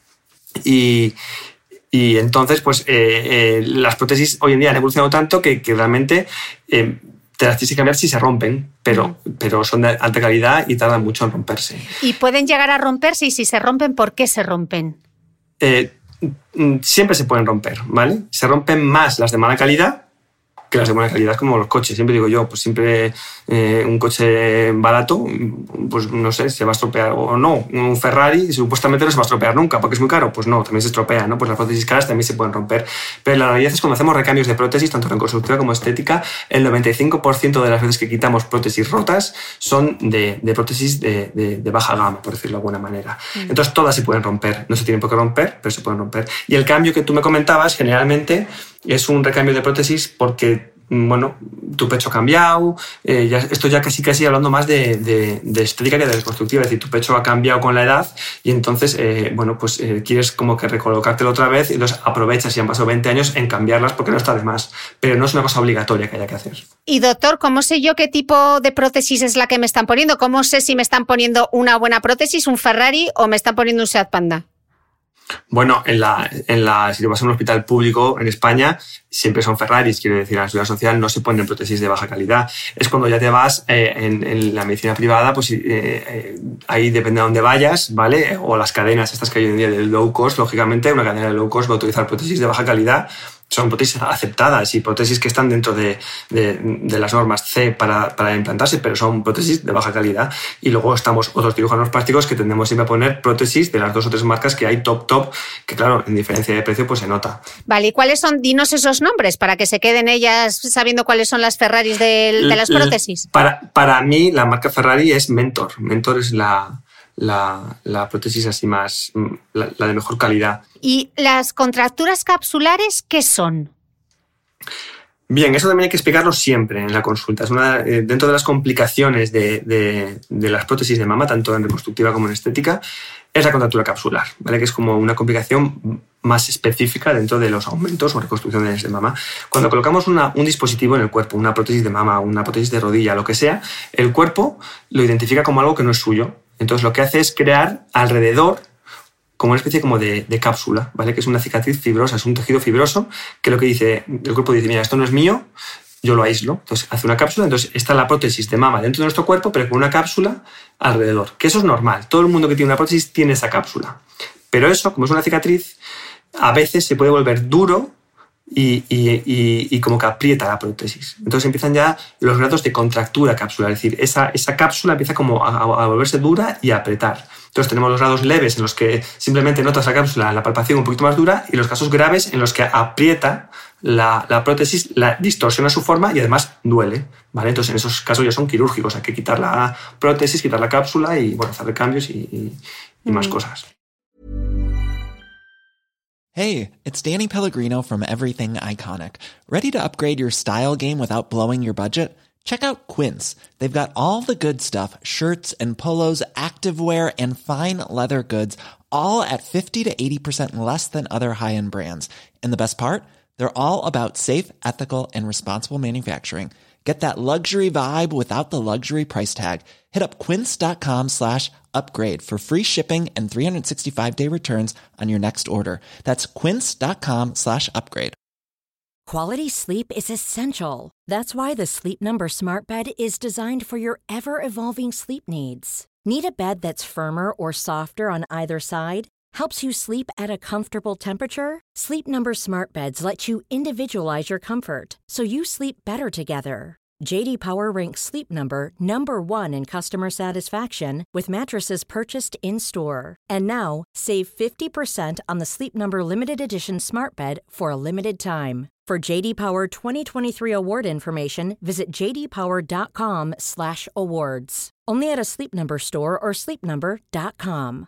Y entonces, pues, las prótesis hoy en día han evolucionado tanto que realmente te las tienes que cambiar si se rompen, pero son de alta calidad y tardan mucho en romperse. ¿Y pueden llegar a romperse? Y si se rompen, ¿por qué se rompen? Siempre se pueden romper, ¿vale? Se rompen más las de mala calidad que las de buena calidad, como los coches. Siempre digo yo, pues siempre un coche barato, pues no sé, se va a estropear o no. Un Ferrari supuestamente no se va a estropear nunca porque es muy caro. Pues no, también se estropea, ¿no? Pues las prótesis caras también se pueden romper. Pero la realidad es que cuando hacemos recambios de prótesis, tanto reconstructiva como estética, el 95% de las veces que quitamos prótesis rotas son de prótesis de baja gama, por decirlo de alguna manera. Entonces todas se pueden romper. No se tienen por qué romper, pero se pueden romper. Y el cambio que tú me comentabas, generalmente, es un recambio de prótesis porque, bueno, tu pecho ha cambiado, esto ya casi hablando más de estética que de reconstructiva, es decir, tu pecho ha cambiado con la edad y entonces, quieres como que recolocártelo otra vez y entonces aprovechas, si han pasado 20 años, en cambiarlas porque no está de más, pero no es una cosa obligatoria que haya que hacer. Y doctor, ¿cómo sé yo qué tipo de prótesis es la que me están poniendo? ¿Cómo sé si me están poniendo una buena prótesis, un Ferrari, o me están poniendo un Seat Panda? Bueno, si te vas a un hospital público en España, siempre son Ferraris, quiero decir, en la seguridad social no se ponen prótesis de baja calidad. Es cuando ya te vas en la medicina privada, pues ahí depende de dónde vayas, ¿vale? O las cadenas estas que hay hoy en día de low cost, lógicamente, una cadena de low cost va a utilizar prótesis de baja calidad. Son prótesis aceptadas y prótesis que están dentro de las normas C para implantarse, pero son prótesis de baja calidad. Y luego estamos otros cirujanos plásticos que tendemos siempre a poner prótesis de las 2 o 3 marcas que hay top, que claro, en diferencia de precio pues se nota. Vale, ¿y cuáles son? Dinos esos nombres para que se queden ellas sabiendo cuáles son las Ferraris de las prótesis. Para mí la marca Ferrari es Mentor. Mentor es la prótesis así más, la de mejor calidad. ¿Y las contracturas capsulares qué son? Bien, eso también hay que explicarlo siempre en la consulta. Es dentro de las complicaciones de las prótesis de mama, tanto en reconstructiva como en estética, es la contractura capsular, ¿vale? Que es como una complicación más específica dentro de los aumentos o reconstrucciones de mama. Cuando colocamos un dispositivo en el cuerpo, una prótesis de mama, una prótesis de rodilla, lo que sea, el cuerpo lo identifica como algo que no es suyo. Entonces lo que hace es crear alrededor como una especie como de cápsula, ¿vale? Que es una cicatriz fibrosa, es un tejido fibroso que lo que dice, el cuerpo dice, mira, esto no es mío, yo lo aíslo. Entonces hace una cápsula, entonces está la prótesis de mama dentro de nuestro cuerpo, pero con una cápsula alrededor. Que eso es normal, todo el mundo que tiene una prótesis tiene esa cápsula. Pero eso, como es una cicatriz, a veces se puede volver duro y como que aprieta la prótesis. Entonces empiezan ya los grados de contractura capsular, es decir, esa cápsula empieza como a volverse dura y a apretar. Entonces tenemos los grados leves en los que simplemente notas la cápsula en la palpación un poquito más dura y los casos graves en los que aprieta la prótesis, la distorsiona su forma y además duele, ¿vale? Entonces en esos casos ya son quirúrgicos, hay que quitar la prótesis, quitar la cápsula y bueno, hacer cambios y más cosas. Hey, it's Danny Pellegrino from Everything Iconic. Ready to upgrade your style game without blowing your budget? Check out Quince. They've got all the good stuff, shirts and polos, activewear, and fine leather goods, all at 50 to 80% less than other high-end brands. And the best part? They're all about safe, ethical, and responsible manufacturing. Get that luxury vibe without the luxury price tag. Hit up quince.com/upgrade for free shipping and 365-day returns on your next order. That's quince.com/upgrade. Quality sleep is essential. That's why the Sleep Number Smart Bed is designed for your ever-evolving sleep needs. Need a bed that's firmer or softer on either side? Helps you sleep at a comfortable temperature? Sleep Number Smart Beds let you individualize your comfort, so you sleep better together. J.D. Power ranks Sleep Number #1 in customer satisfaction with mattresses purchased in-store. And now, save 50% on the Sleep Number Limited Edition Smart Bed for a limited time. For J.D. Power 2023 award information, visit jdpower.com/awards. Only at a Sleep Number store or sleepnumber.com.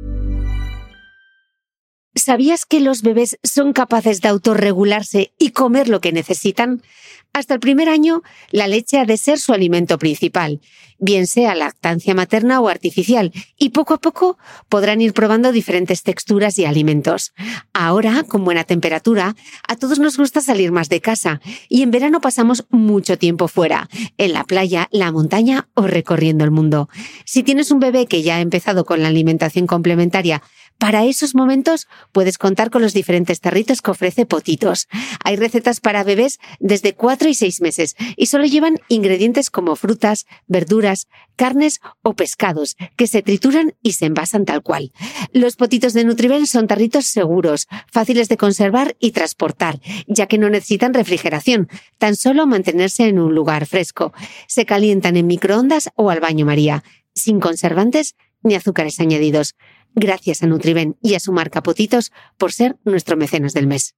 ¿Sabías que los bebés son capaces de autorregularse y comer lo que necesitan? Hasta el primer año, la leche ha de ser su alimento principal, bien sea lactancia materna o artificial, y poco a poco podrán ir probando diferentes texturas y alimentos. Ahora, con buena temperatura, a todos nos gusta salir más de casa, y en verano pasamos mucho tiempo fuera, en la playa, la montaña o recorriendo el mundo. Si tienes un bebé que ya ha empezado con la alimentación complementaria, para esos momentos puedes contar con los diferentes tarritos que ofrece Potitos. Hay recetas para bebés desde 4 4 y 6 meses y solo llevan ingredientes como frutas, verduras, carnes o pescados que se trituran y se envasan tal cual. Los potitos de Nutribel son tarritos seguros, fáciles de conservar y transportar, ya que no necesitan refrigeración, tan solo mantenerse en un lugar fresco. Se calientan en microondas o al baño María, sin conservantes ni azúcares añadidos. Gracias a Nutribel y a su marca Potitos por ser nuestro mecenas del mes.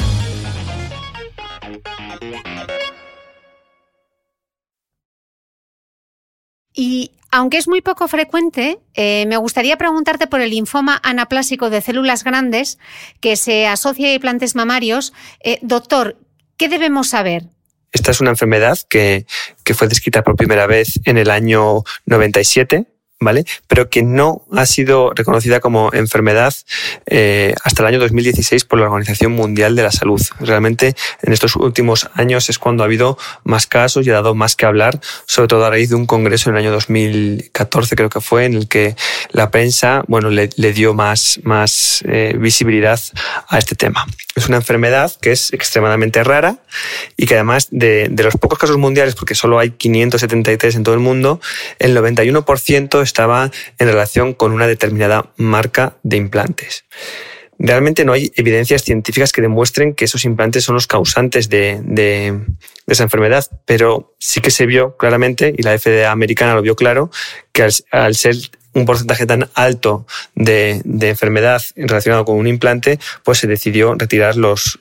Y aunque es muy poco frecuente, me gustaría preguntarte por el linfoma anaplásico de células grandes que se asocia a implantes mamarios. Doctor, ¿qué debemos saber? Esta es una enfermedad que fue descrita por primera vez en el año 97, ¿vale? Pero que no ha sido reconocida como enfermedad hasta el año 2016 por la Organización Mundial de la Salud. Realmente en estos últimos años es cuando ha habido más casos y ha dado más que hablar, sobre todo a raíz de un congreso en el año 2014, creo que fue, en el que la prensa le dio más visibilidad a este tema. Es una enfermedad que es extremadamente rara y que además de los pocos casos mundiales, porque solo hay 573 en todo el mundo, el 91% estaba en relación con una determinada marca de implantes. Realmente no hay evidencias científicas que demuestren que esos implantes son los causantes de esa enfermedad, pero sí que se vio claramente, y la FDA americana lo vio claro, que al ser un porcentaje tan alto de enfermedad relacionado con un implante, pues se decidió retirar los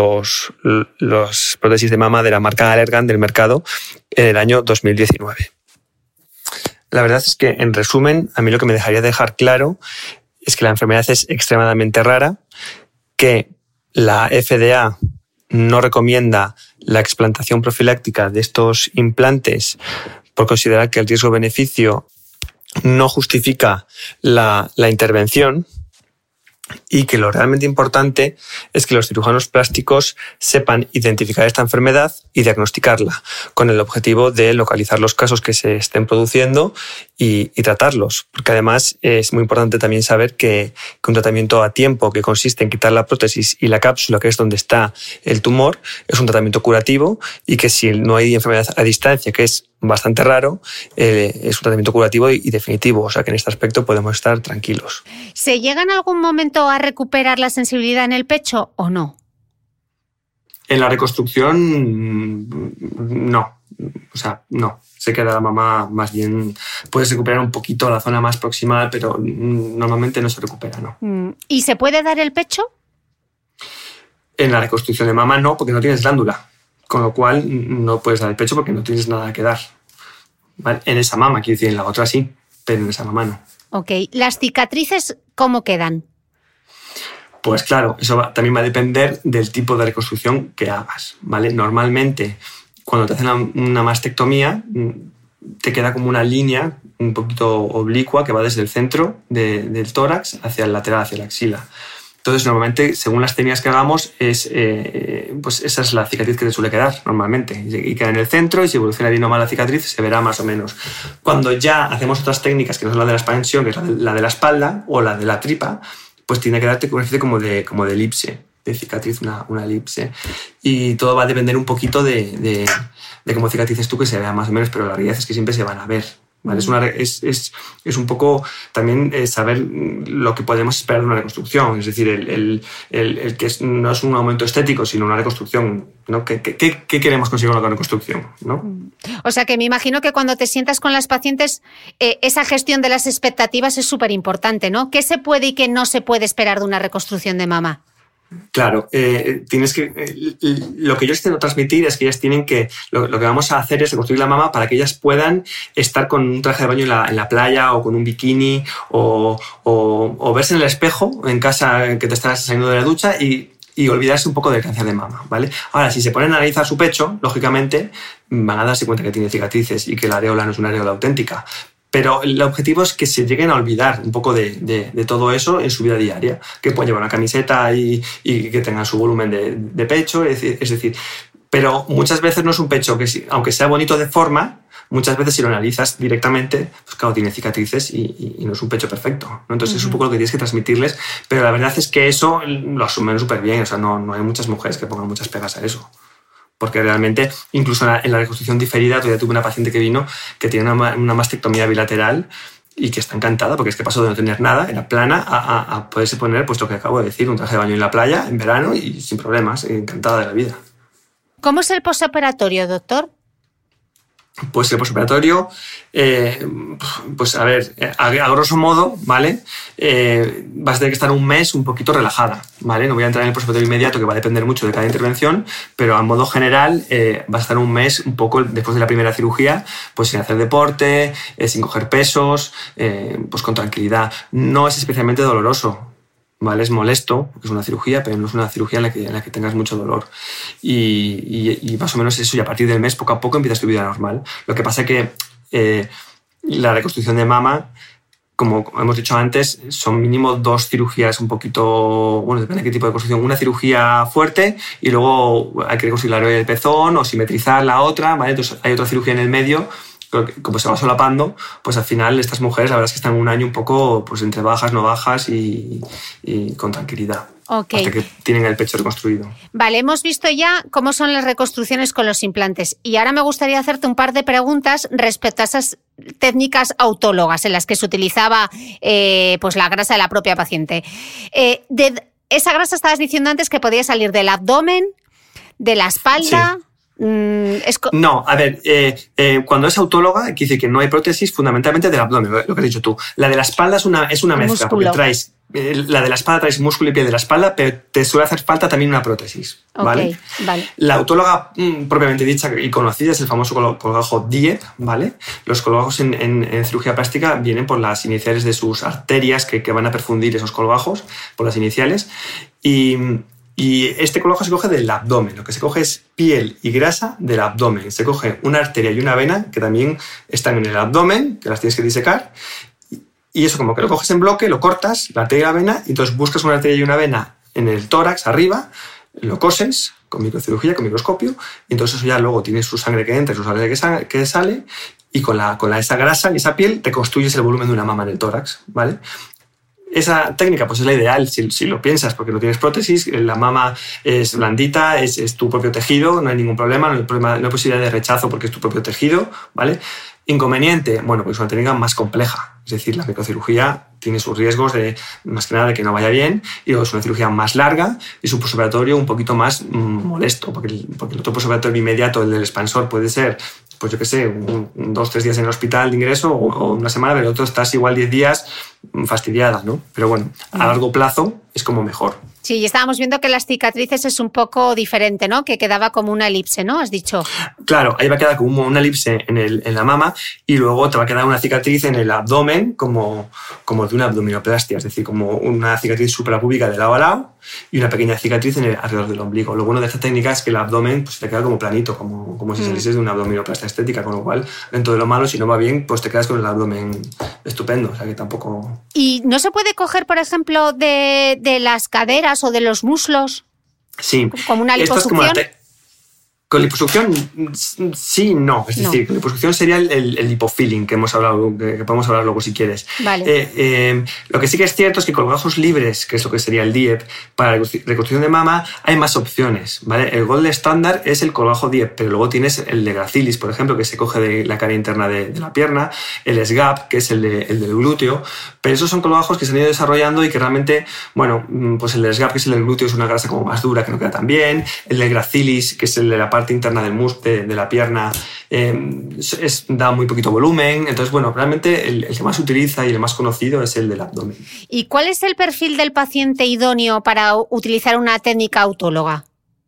prótesis de mama de la marca Allergan del mercado en el año 2019. La verdad es que, en resumen, a mí lo que me dejaría dejar claro es que la enfermedad es extremadamente rara, que la FDA no recomienda la explantación profiláctica de estos implantes por considerar que el riesgo-beneficio no justifica la intervención, y que lo realmente importante es que los cirujanos plásticos sepan identificar esta enfermedad y diagnosticarla, con el objetivo de localizar los casos que se estén produciendo y tratarlos. Porque además es muy importante también saber que un tratamiento a tiempo, que consiste en quitar la prótesis y la cápsula, que es donde está el tumor, es un tratamiento curativo, y que si no hay enfermedad a distancia, que es bastante raro, es un tratamiento curativo y definitivo. O sea que en este aspecto podemos estar tranquilos. ¿Se llega en algún momento a recuperar la sensibilidad en el pecho o no? En la reconstrucción, no. O sea, no. Se queda la mama más bien... Puedes recuperar un poquito la zona más proximal, pero normalmente no se recupera, ¿no? ¿Y se puede dar el pecho? En la reconstrucción de mama no, porque no tienes glándula. Con lo cual no puedes dar el pecho porque no tienes nada que dar. ¿Vale? En esa mama, quiero decir, en la otra sí, pero en esa mama no. Ok. ¿Las cicatrices cómo quedan? Pues claro, eso también va a depender del tipo de reconstrucción que hagas, ¿vale? Normalmente, cuando te hacen una mastectomía, te queda como una línea un poquito oblicua que va desde el centro del tórax hacia el lateral, hacia la axila. Entonces, normalmente, según las técnicas que hagamos, pues esa es la cicatriz que te suele quedar normalmente. Y queda en el centro, y si evoluciona bien o mal la cicatriz, se verá más o menos. Cuando ya hacemos otras técnicas, que no son la de la expansión, que es la de la espalda o la de la tripa, pues tiene que darte una especie como de elipse, de cicatriz, una elipse. Y todo va a depender un poquito de cómo cicatrices tú, que se vea más o menos, pero la realidad es que siempre se van a ver. ¿Vale? Es un poco también saber lo que podemos esperar de una reconstrucción, es decir, el que no es un aumento estético, sino una reconstrucción, ¿no? ¿Qué queremos conseguir con la reconstrucción, ¿no? O sea que me imagino que cuando te sientas con las pacientes, esa gestión de las expectativas es súper importante, ¿no? ¿Qué se puede y qué no se puede esperar de una reconstrucción de mama? Claro, tienes que lo que yo intento transmitir es que ellas tienen que lo que vamos a hacer es reconstruir la mama para que ellas puedan estar con un traje de baño en la playa, o con un bikini, o verse en el espejo en casa, que te estás saliendo de la ducha, y olvidarse un poco del cáncer de mama, ¿vale? Ahora, si se ponen a analizar su pecho, lógicamente van a darse cuenta que tiene cicatrices y que la areola no es una areola auténtica. Pero el objetivo es que se lleguen a olvidar un poco de todo eso en su vida diaria, que puedan llevar una camiseta y que tengan su volumen de pecho, es decir, pero muchas veces no es un pecho que, aunque sea bonito de forma, muchas veces si lo analizas directamente, pues claro, tiene cicatrices y no es un pecho perfecto, ¿no? Entonces es un poco lo que tienes que transmitirles, pero la verdad es que eso lo asumen súper bien, o sea, no hay muchas mujeres que pongan muchas pegas a eso. porque realmente incluso en la reconstrucción diferida todavía tuve una paciente que vino que tiene una mastectomía bilateral y que está encantada porque es que pasó de no tener nada, era plana, a poderse poner, pues lo que acabo de decir, un traje de baño en la playa en verano y sin problemas, encantada de la vida. ¿Cómo es el posoperatorio, doctor? Pues el posoperatorio, pues a ver, a grosso modo, ¿vale? Vas a tener que estar un mes un poquito relajada, ¿vale? No voy a entrar en el posoperatorio inmediato, que va a depender mucho de cada intervención, pero a modo general vas a estar un mes un poco después de la primera cirugía, pues sin hacer deporte, sin coger pesos, pues con tranquilidad. No es especialmente doloroso, ¿vale? Es molesto, porque es una cirugía, pero no es una cirugía en la que tengas mucho dolor. Y más o menos eso, y a partir del mes, poco a poco, empiezas tu vida normal. Lo que pasa es que la reconstrucción de mama, como hemos dicho antes, son mínimo 2 cirugías un poquito, bueno, depende de qué tipo de reconstrucción, una cirugía fuerte y luego hay que reconstruir la área del pezón o simetrizar la otra, ¿vale? Entonces hay otra cirugía en el medio. Como se va solapando, pues al final estas mujeres la verdad es que están un año un poco pues entre bajas, no bajas y con tranquilidad. Okay. Hasta que tienen el pecho reconstruido. Vale, hemos visto ya cómo son las reconstrucciones con los implantes y ahora me gustaría hacerte un par de preguntas respecto a esas técnicas autólogas en las que se utilizaba pues la grasa de la propia paciente. De esa grasa estabas diciendo antes que podía salir del abdomen, de la espalda... Sí. No, a ver, cuando es autóloga, quiere decir que no hay prótesis fundamentalmente del abdomen, lo que has dicho tú. La de la espalda es una mezcla, músculo. Porque traes, la de la espalda traes músculo y piel de la espalda, pero te suele hacer falta también una prótesis, ¿vale? Okay, vale. La autóloga propiamente dicha y conocida es el famoso colgajo DIEP, ¿vale? Los colgajos en cirugía plástica vienen por las iniciales de sus arterias que van a perfundir esos colgajos, por las iniciales, y este colgajo se coge del abdomen. Lo que se coge es piel y grasa del abdomen. Se coge una arteria y una vena que también están en el abdomen, que las tienes que disecar. Y eso como que lo coges en bloque, lo cortas, la arteria y la vena, y entonces buscas una arteria y una vena en el tórax, arriba, lo coses con microcirugía, con microscopio, y entonces eso ya luego tienes su sangre que entra y su sangre que sale, y con esa grasa y esa piel te construyes el volumen de una mama en el tórax, ¿vale? Esa técnica pues es la ideal si lo piensas, porque no tienes prótesis, la mama es blandita, es tu propio tejido, no hay ningún problema, no hay posibilidad de rechazo porque es tu propio tejido, ¿vale? Inconveniente, bueno, pues es una técnica más compleja, es decir, la microcirugía tiene sus riesgos más que nada de que no vaya bien, y luego es una cirugía más larga y es un posoperatorio un poquito más molesto, porque el otro posoperatorio inmediato, el del expansor, puede ser, pues yo qué sé, 2-3 días en el hospital de ingreso o una semana, pero el otro estás igual 10 días fastidiada, ¿no? Pero bueno, a largo plazo es como mejor. Sí, y estábamos viendo que las cicatrices es un poco diferente, ¿no? Que quedaba como una elipse, ¿no? Has dicho. Claro, ahí va a quedar como una elipse en la mama y luego te va a quedar una cicatriz en el abdomen como de una abdominoplastia, es decir, como una cicatriz suprapúbica de lado a lado y una pequeña cicatriz alrededor del ombligo. Lo bueno de esta técnica es que el abdomen pues, te queda como planito, como si salieses de una abdominoplastia estética, con lo cual, dentro de lo malo, si no va bien, pues te quedas con el abdomen estupendo, o sea que tampoco... ¿Y no se puede coger, por ejemplo, de las caderas o de los muslos? Sí. ¿Como una liposucción? Con liposucción, sí, no. Es decir, con liposucción sería el lipofilling que hemos hablado, que podemos hablar luego si quieres. Vale. Lo que sí que es cierto es que colgajos libres, que es lo que sería el DIEP, para la reconstrucción de mama hay más opciones, ¿vale? El gold estándar es el colgajo DIEP, pero luego tienes el de Gracilis, por ejemplo, que se coge de la cara interna de la pierna, el SGAP, que es el del glúteo, pero esos son colgajos que se han ido desarrollando y que realmente, bueno, pues el de SGAP, que es el del glúteo, es una grasa como más dura, que no queda tan bien, el de Gracilis, que es el de la parte interna del de la pierna, da muy poquito volumen. Entonces, bueno, realmente el que más se utiliza y el más conocido es el del abdomen. ¿Y cuál es el perfil del paciente idóneo para utilizar una técnica autóloga?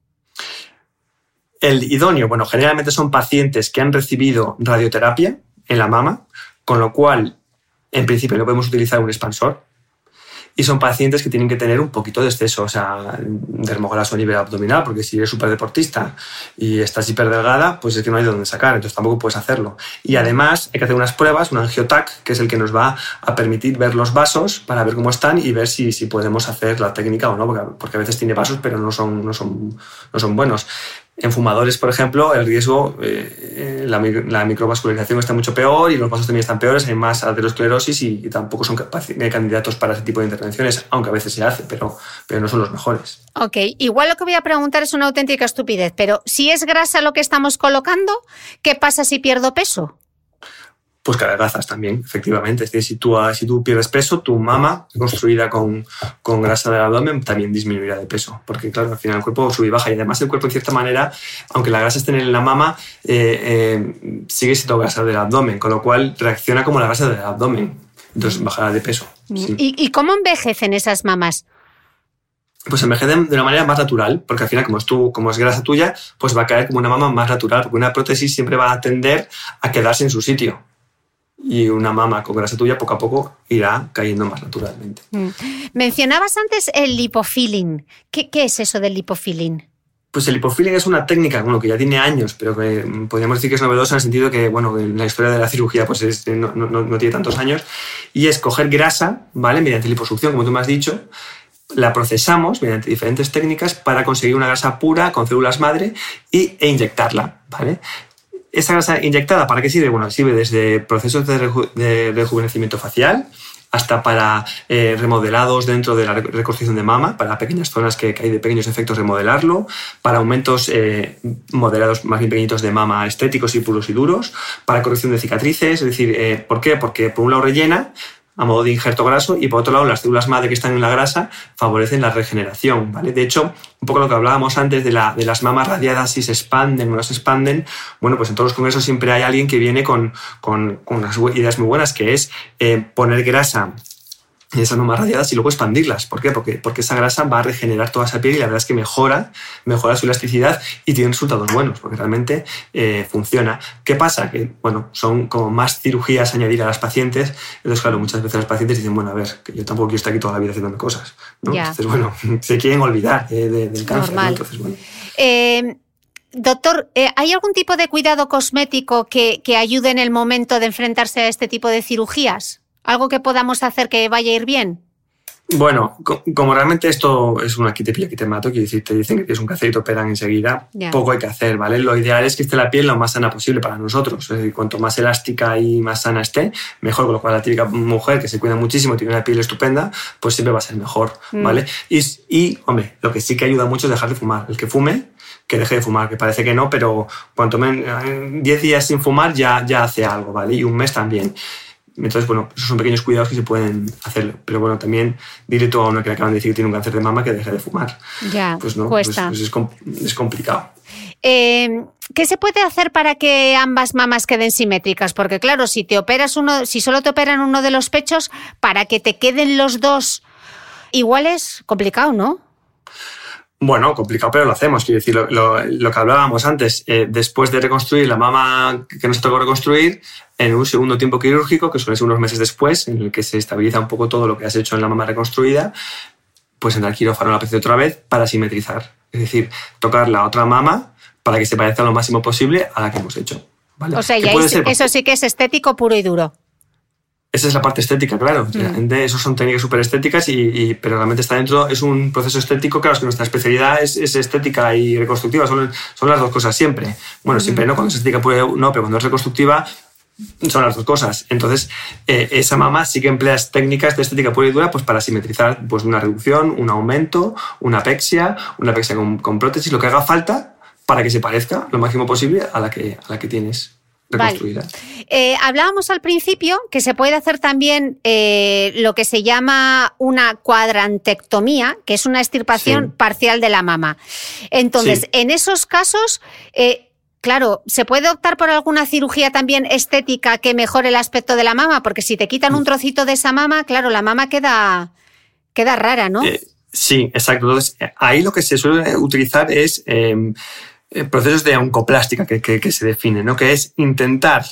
El idóneo, bueno, generalmente son pacientes que han recibido radioterapia en la mama, con lo cual, en principio, no podemos utilizar un expansor. Y son pacientes que tienen que tener un poquito de exceso, o sea, dermograso a nivel abdominal, porque si eres súper deportista y estás hiper delgada, pues es que no hay de dónde sacar, entonces tampoco puedes hacerlo. Y además hay que hacer unas pruebas, un angiotac, que es el que nos va a permitir ver los vasos para ver cómo están y ver si podemos hacer la técnica o no, porque a veces tiene vasos pero no son buenos. En fumadores, por ejemplo, el riesgo, la microvascularización está mucho peor y los vasos también están peores, hay más aterosclerosis y tampoco son candidatos para ese tipo de intervenciones, aunque a veces se hace, pero no son los mejores. Ok, igual lo que voy a preguntar es una auténtica estupidez, pero si es grasa lo que estamos colocando, ¿qué pasa si pierdo peso? Pues que adelgazas también, efectivamente. Es decir, si tú pierdes peso, tu mama, construida con grasa del abdomen, también disminuirá de peso. Porque, claro, al final el cuerpo sube y baja. Y además el cuerpo, en cierta manera, aunque la grasa esté en la mama, sigue siendo grasa del abdomen, con lo cual reacciona como la grasa del abdomen. Entonces bajará de peso. Sí. ¿Y cómo envejecen esas mamas? Pues envejecen de una manera más natural, porque al final, como es grasa tuya, pues va a caer como una mama más natural, porque una prótesis siempre va a tender a quedarse en su sitio. Y una mama con grasa tuya poco a poco irá cayendo más naturalmente. Mencionabas antes el lipofilling. ¿Qué es eso del lipofilling? Pues el lipofilling es una técnica que ya tiene años, pero que podríamos decir que es novedosa en el sentido que en la historia de la cirugía pues no tiene tantos años. Y es coger grasa, ¿vale? Mediante liposucción, como tú me has dicho, la procesamos mediante diferentes técnicas para conseguir una grasa pura con células madre e inyectarla, ¿vale? ¿Esa grasa inyectada para qué sirve? Bueno, sirve desde procesos de rejuvenecimiento facial hasta para remodelados dentro de la reconstrucción de mama, para pequeñas zonas que hay de pequeños efectos remodelarlo, para aumentos moderados más bien pequeñitos de mama estéticos y puros y duros, para corrección de cicatrices. Es decir, ¿por qué? Porque por un lado rellena a modo de injerto graso y por otro lado las células madre que están en la grasa favorecen la regeneración, ¿vale? De hecho, un poco lo que hablábamos antes de las mamas radiadas, si se expanden o no se expanden, bueno, pues en todos los congresos siempre hay alguien que viene con unas ideas muy buenas, que es poner grasa en esas mamas radiadas y luego expandirlas. ¿Por qué? Porque esa grasa va a regenerar toda esa piel y la verdad es que mejora su elasticidad y tiene resultados buenos, porque realmente funciona. ¿Qué pasa? Que, son como más cirugías añadir a las pacientes. Entonces, claro, muchas veces las pacientes dicen, bueno, a ver, que yo tampoco quiero estar aquí toda la vida haciéndome cosas, ¿no? Ya. Entonces, se quieren olvidar del cáncer, ¿no? Entonces, Doctor, ¿hay algún tipo de cuidado cosmético que ayude en el momento de enfrentarse a este tipo de cirugías? ¿Algo que podamos hacer que vaya a ir bien? Bueno, como realmente esto es una aquí te pillo, aquí te mato, quiero decir, te dicen que tienes un cáncer y te operan enseguida, poco hay que hacer, ¿vale? Lo ideal es que esté la piel lo más sana posible para nosotros. Es decir, cuanto más elástica y más sana esté, mejor. Con lo cual, la típica mujer que se cuida muchísimo, tiene una piel estupenda, pues siempre va a ser mejor, ¿vale? Y, hombre, lo que sí que ayuda mucho es dejar de fumar. El que fume, que deje de fumar, que parece que no, pero cuanto menos 10 días sin fumar ya hace algo, ¿vale? Y un mes también. Entonces, esos son pequeños cuidados que se pueden hacer. Pero también dile tú a una que le acaban de decir que tiene un cáncer de mama que deje de fumar. Ya, pues no, cuesta. Pues es complicado. ¿Qué se puede hacer para que ambas mamas queden simétricas? Porque claro, si solo te operan uno de los pechos, para que te queden los dos igual es complicado, ¿no? Bueno, complicado, pero lo hacemos. Quiero decir, lo que hablábamos antes, después de reconstruir la mama que nos tocó reconstruir, en un segundo tiempo quirúrgico, que suele ser unos meses después, en el que se estabiliza un poco todo lo que has hecho en la mama reconstruida, pues entrar al quirófano a la PC otra vez para simetrizar. Es decir, tocar la otra mama para que se parezca lo máximo posible a la que hemos hecho, ¿vale? O sea, ya eso sí que es estético puro y duro. Esa es la parte estética, claro. Eso son técnicas súper estéticas, pero realmente está dentro, es un proceso estético. Claro, es que nuestra especialidad es estética y reconstructiva, son las dos cosas siempre. Bueno, siempre no, cuando es estética pura no, pero cuando es reconstructiva son las dos cosas. Entonces, esa mama sí que emplea técnicas de estética pura y dura pues para simetrizar pues una reducción, un aumento, una apexia con prótesis, lo que haga falta para que se parezca lo máximo posible a la que tienes. Vale. Hablábamos al principio que se puede hacer también lo que se llama una cuadrantectomía, que es una extirpación parcial de la mama. Entonces, en esos casos, claro, ¿se puede optar por alguna cirugía también estética que mejore el aspecto de la mama? Porque si te quitan un trocito de esa mama, claro, la mama queda rara, ¿no? Sí, exacto. Entonces, ahí lo que se suele utilizar es procesos de oncoplástica que se definen, ¿no? Que es intentar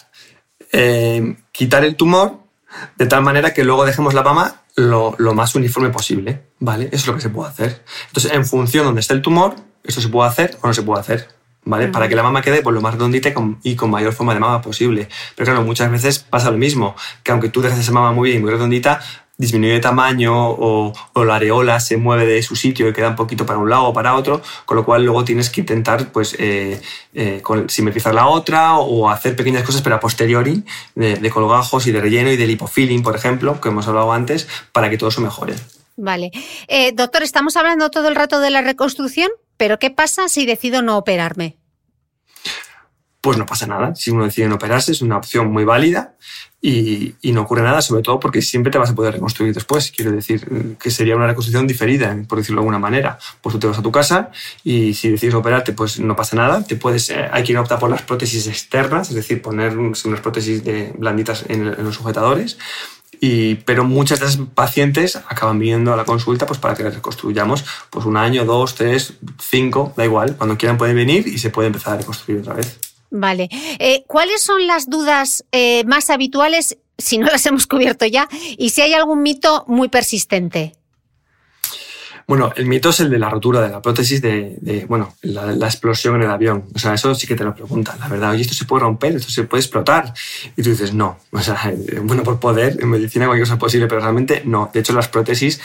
quitar el tumor de tal manera que luego dejemos la mama lo más uniforme posible, ¿vale? Eso es lo que se puede hacer. Entonces, en función de donde esté el tumor, eso se puede hacer o no se puede hacer, ¿vale? Para que la mama quede pues, lo más redondita y con mayor forma de mama posible. Pero claro, muchas veces pasa lo mismo, que aunque tú dejes esa mama muy bien y muy redondita, disminuye de tamaño o la areola se mueve de su sitio y queda un poquito para un lado o para otro, con lo cual luego tienes que intentar pues, simetrizar la otra o hacer pequeñas cosas, pero a posteriori, de colgajos y de relleno y de lipofilling, por ejemplo, que hemos hablado antes, para que todo eso mejore. Vale. Doctor, estamos hablando todo el rato de la reconstrucción, pero ¿qué pasa si decido no operarme? Pues no pasa nada. Si uno decide no operarse, es una opción muy válida y no ocurre nada, sobre todo porque siempre te vas a poder reconstruir después. Quiero decir que sería una reconstrucción diferida, por decirlo de alguna manera. Pues tú te vas a tu casa y si decides operarte, pues no pasa nada. Hay quien opta por las prótesis externas, es decir, poner unas prótesis blanditas en los sujetadores. Pero muchas de esas pacientes acaban viniendo a la consulta pues, para que les reconstruyamos pues, 1 año, 2, 3, 5, da igual. Cuando quieran pueden venir y se puede empezar a reconstruir otra vez. Vale. ¿Cuáles son las dudas más habituales, si no las hemos cubierto ya, y si hay algún mito muy persistente? Bueno, el mito es el de la rotura de la prótesis la explosión en el avión. O sea, eso sí que te lo preguntan, la verdad. Oye, ¿esto se puede romper? ¿Esto se puede explotar? Y tú dices, no. O sea, bueno, por poder, en medicina cualquier cosa es posible, pero realmente no. De hecho, las prótesis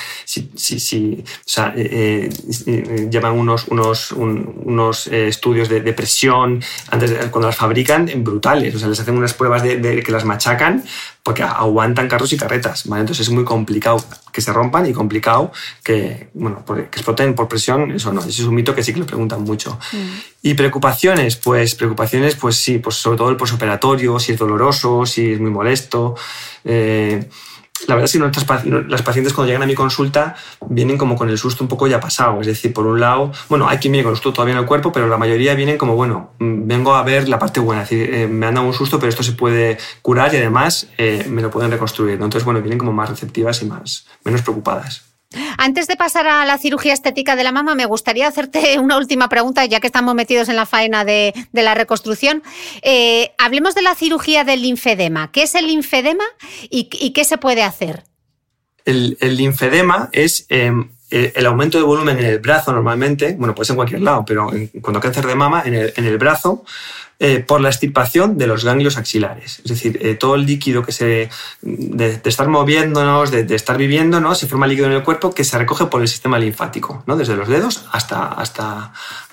llevan unos estudios de presión cuando las fabrican brutales. O sea, les hacen unas pruebas de que las machacan porque aguantan carros y carretas, ¿vale? Entonces es muy complicado que se rompan y complicado que exploten por presión, eso no. Eso es un mito que sí que lo preguntan mucho. ¿Y preocupaciones? Pues sí, pues sobre todo el posoperatorio, si es doloroso, si es muy molesto. La verdad es que las pacientes cuando llegan a mi consulta vienen como con el susto un poco ya pasado. Es decir, por un lado, hay quien viene con el susto todavía en el cuerpo, pero la mayoría vienen como, vengo a ver la parte buena. Es decir, me han dado un susto, pero esto se puede curar y además me lo pueden reconstruir, ¿no? Entonces, vienen como más receptivas y menos preocupadas. Antes de pasar a la cirugía estética de la mama, me gustaría hacerte una última pregunta, ya que estamos metidos en la faena de la reconstrucción. Hablemos de la cirugía del linfedema. ¿Qué es el linfedema y qué se puede hacer? El linfedema es el aumento de volumen en el brazo normalmente, puede ser en cualquier lado, pero cuando hay cáncer de mama, en el brazo, por la extirpación de los ganglios axilares. Es decir, todo el líquido de estar moviéndonos, de estar viviendo, ¿no? Se forma líquido en el cuerpo que se recoge por el sistema linfático, ¿no? Desde los dedos hasta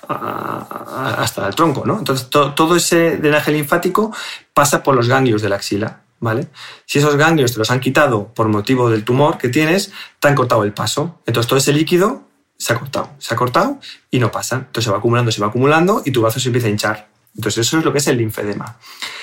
el tronco, ¿no? Entonces, todo ese drenaje linfático pasa por los ganglios de la axila, ¿vale? Si esos ganglios te los han quitado por motivo del tumor que tienes, te han cortado el paso. Entonces, todo ese líquido se ha cortado y no pasa. Entonces, se va acumulando y tu brazo se empieza a hinchar. Entonces eso es lo que es el linfedema.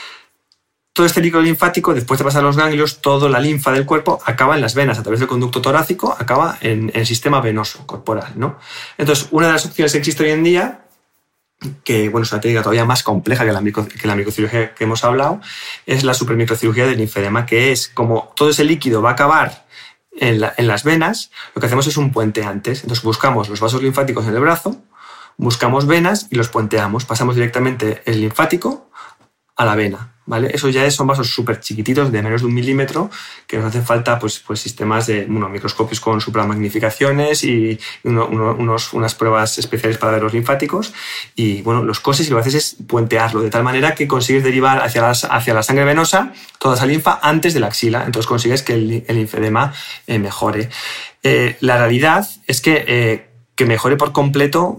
Todo este líquido linfático, después de pasar los ganglios, toda la linfa del cuerpo acaba en las venas, a través del conducto torácico, acaba en el sistema venoso corporal, ¿no? Entonces, una de las opciones que existe hoy en día, que es una técnica todavía más compleja que la microcirugía que hemos hablado, es la supermicrocirugía del linfedema, que es como todo ese líquido va a acabar en las venas, lo que hacemos es un puente antes. Entonces buscamos los vasos linfáticos en el brazo, buscamos venas y los puenteamos. Pasamos directamente el linfático a la vena, ¿vale? Eso ya son vasos súper chiquititos, de menos de 1 milímetro, que nos hacen falta pues sistemas de microscopios con supramagnificaciones y unas pruebas especiales para ver los linfáticos. Y los coses y lo que haces es puentearlo de tal manera que consigues derivar hacia la sangre venosa toda esa linfa antes de la axila. Entonces consigues que el linfedema mejore. La realidad es que mejore por completo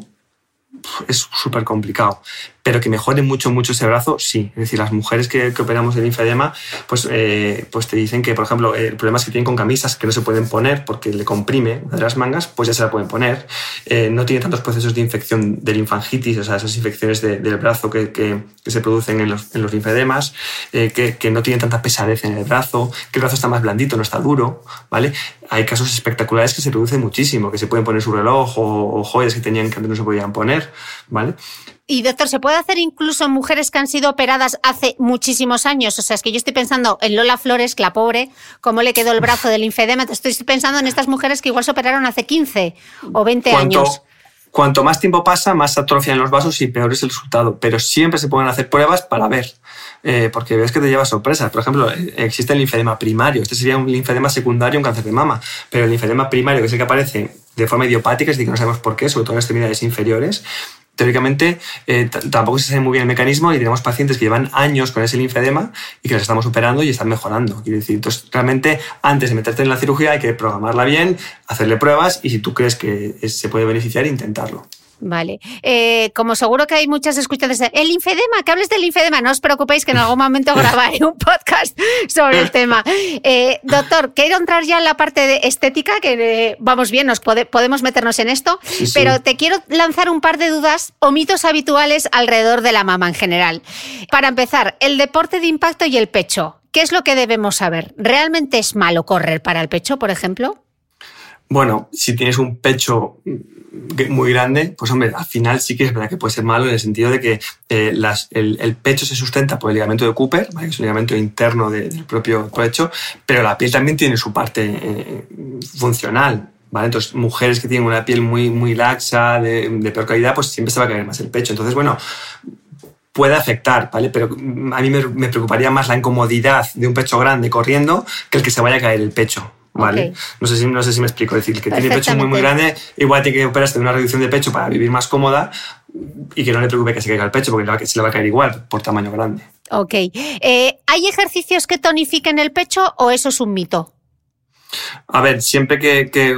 es súper complicado, pero que mejore mucho ese brazo, sí. Es decir, las mujeres que operamos el linfedema, pues te dicen que, por ejemplo, el problema es que tienen con camisas que no se pueden poner porque le comprime de las mangas, pues ya se la pueden poner. No tiene tantos procesos de infección de linfangitis, o sea, esas infecciones del brazo que se producen en los linfedemas, que no tienen tanta pesadez en el brazo, que el brazo está más blandito, no está duro, ¿vale? Hay casos espectaculares que se producen muchísimo, que se pueden poner su reloj o joyas que tenían que antes no se podían poner, ¿vale? Y doctor, ¿se puede hacer incluso en mujeres que han sido operadas hace muchísimos años? O sea, es que yo estoy pensando en Lola Flores, que la pobre, cómo le quedó el brazo del linfedema. Estoy pensando en estas mujeres que igual se operaron hace 15 o 20 años. Cuanto más tiempo pasa, más atrofian los vasos y peor es el resultado. Pero siempre se pueden hacer pruebas para ver, porque ves que te lleva sorpresas. Por ejemplo, existe el linfedema primario. Este sería un linfedema secundario, un cáncer de mama. Pero el linfedema primario, que es el que aparece de forma idiopática, es decir, que no sabemos por qué, sobre todo en extremidades inferiores, teóricamente tampoco se sabe muy bien el mecanismo y tenemos pacientes que llevan años con ese linfedema y que les estamos operando y están mejorando. Quiero decir, entonces realmente antes de meterte en la cirugía hay que programarla bien, hacerle pruebas y si tú crees que se puede beneficiar, intentarlo. Vale. Como seguro que hay muchas escuchas de el linfedema, que hables del linfedema, no os preocupéis que en algún momento grabaré un podcast sobre el tema. Doctor, quiero entrar ya en la parte de estética, que vamos bien, podemos meternos en esto, sí. Pero te quiero lanzar un par de dudas o mitos habituales alrededor de la mama en general. Para empezar, el deporte de impacto y el pecho. ¿Qué es lo que debemos saber? ¿Realmente es malo correr para el pecho, por ejemplo? Bueno, si tienes un pecho muy grande, pues hombre, al final sí que es verdad que puede ser malo en el sentido de que el pecho se sustenta por el ligamento de Cooper, ¿vale? Que es un ligamento interno del propio pecho, pero la piel también tiene su parte funcional, ¿vale? Entonces, mujeres que tienen una piel muy, muy laxa, de peor calidad, pues siempre se va a caer más el pecho. Entonces, bueno, puede afectar, ¿vale? Pero a mí me preocuparía más la incomodidad de un pecho grande corriendo que el que se vaya a caer el pecho. ¿Vale? Okay. No sé si me explico. Es decir, el que tiene pecho muy, muy grande, igual tiene que operarse de una reducción de pecho para vivir más cómoda y que no le preocupe que se caiga el pecho, porque se le va a caer igual por tamaño grande. Ok. ¿Hay ejercicios que tonifiquen el pecho o eso es un mito? A ver, siempre que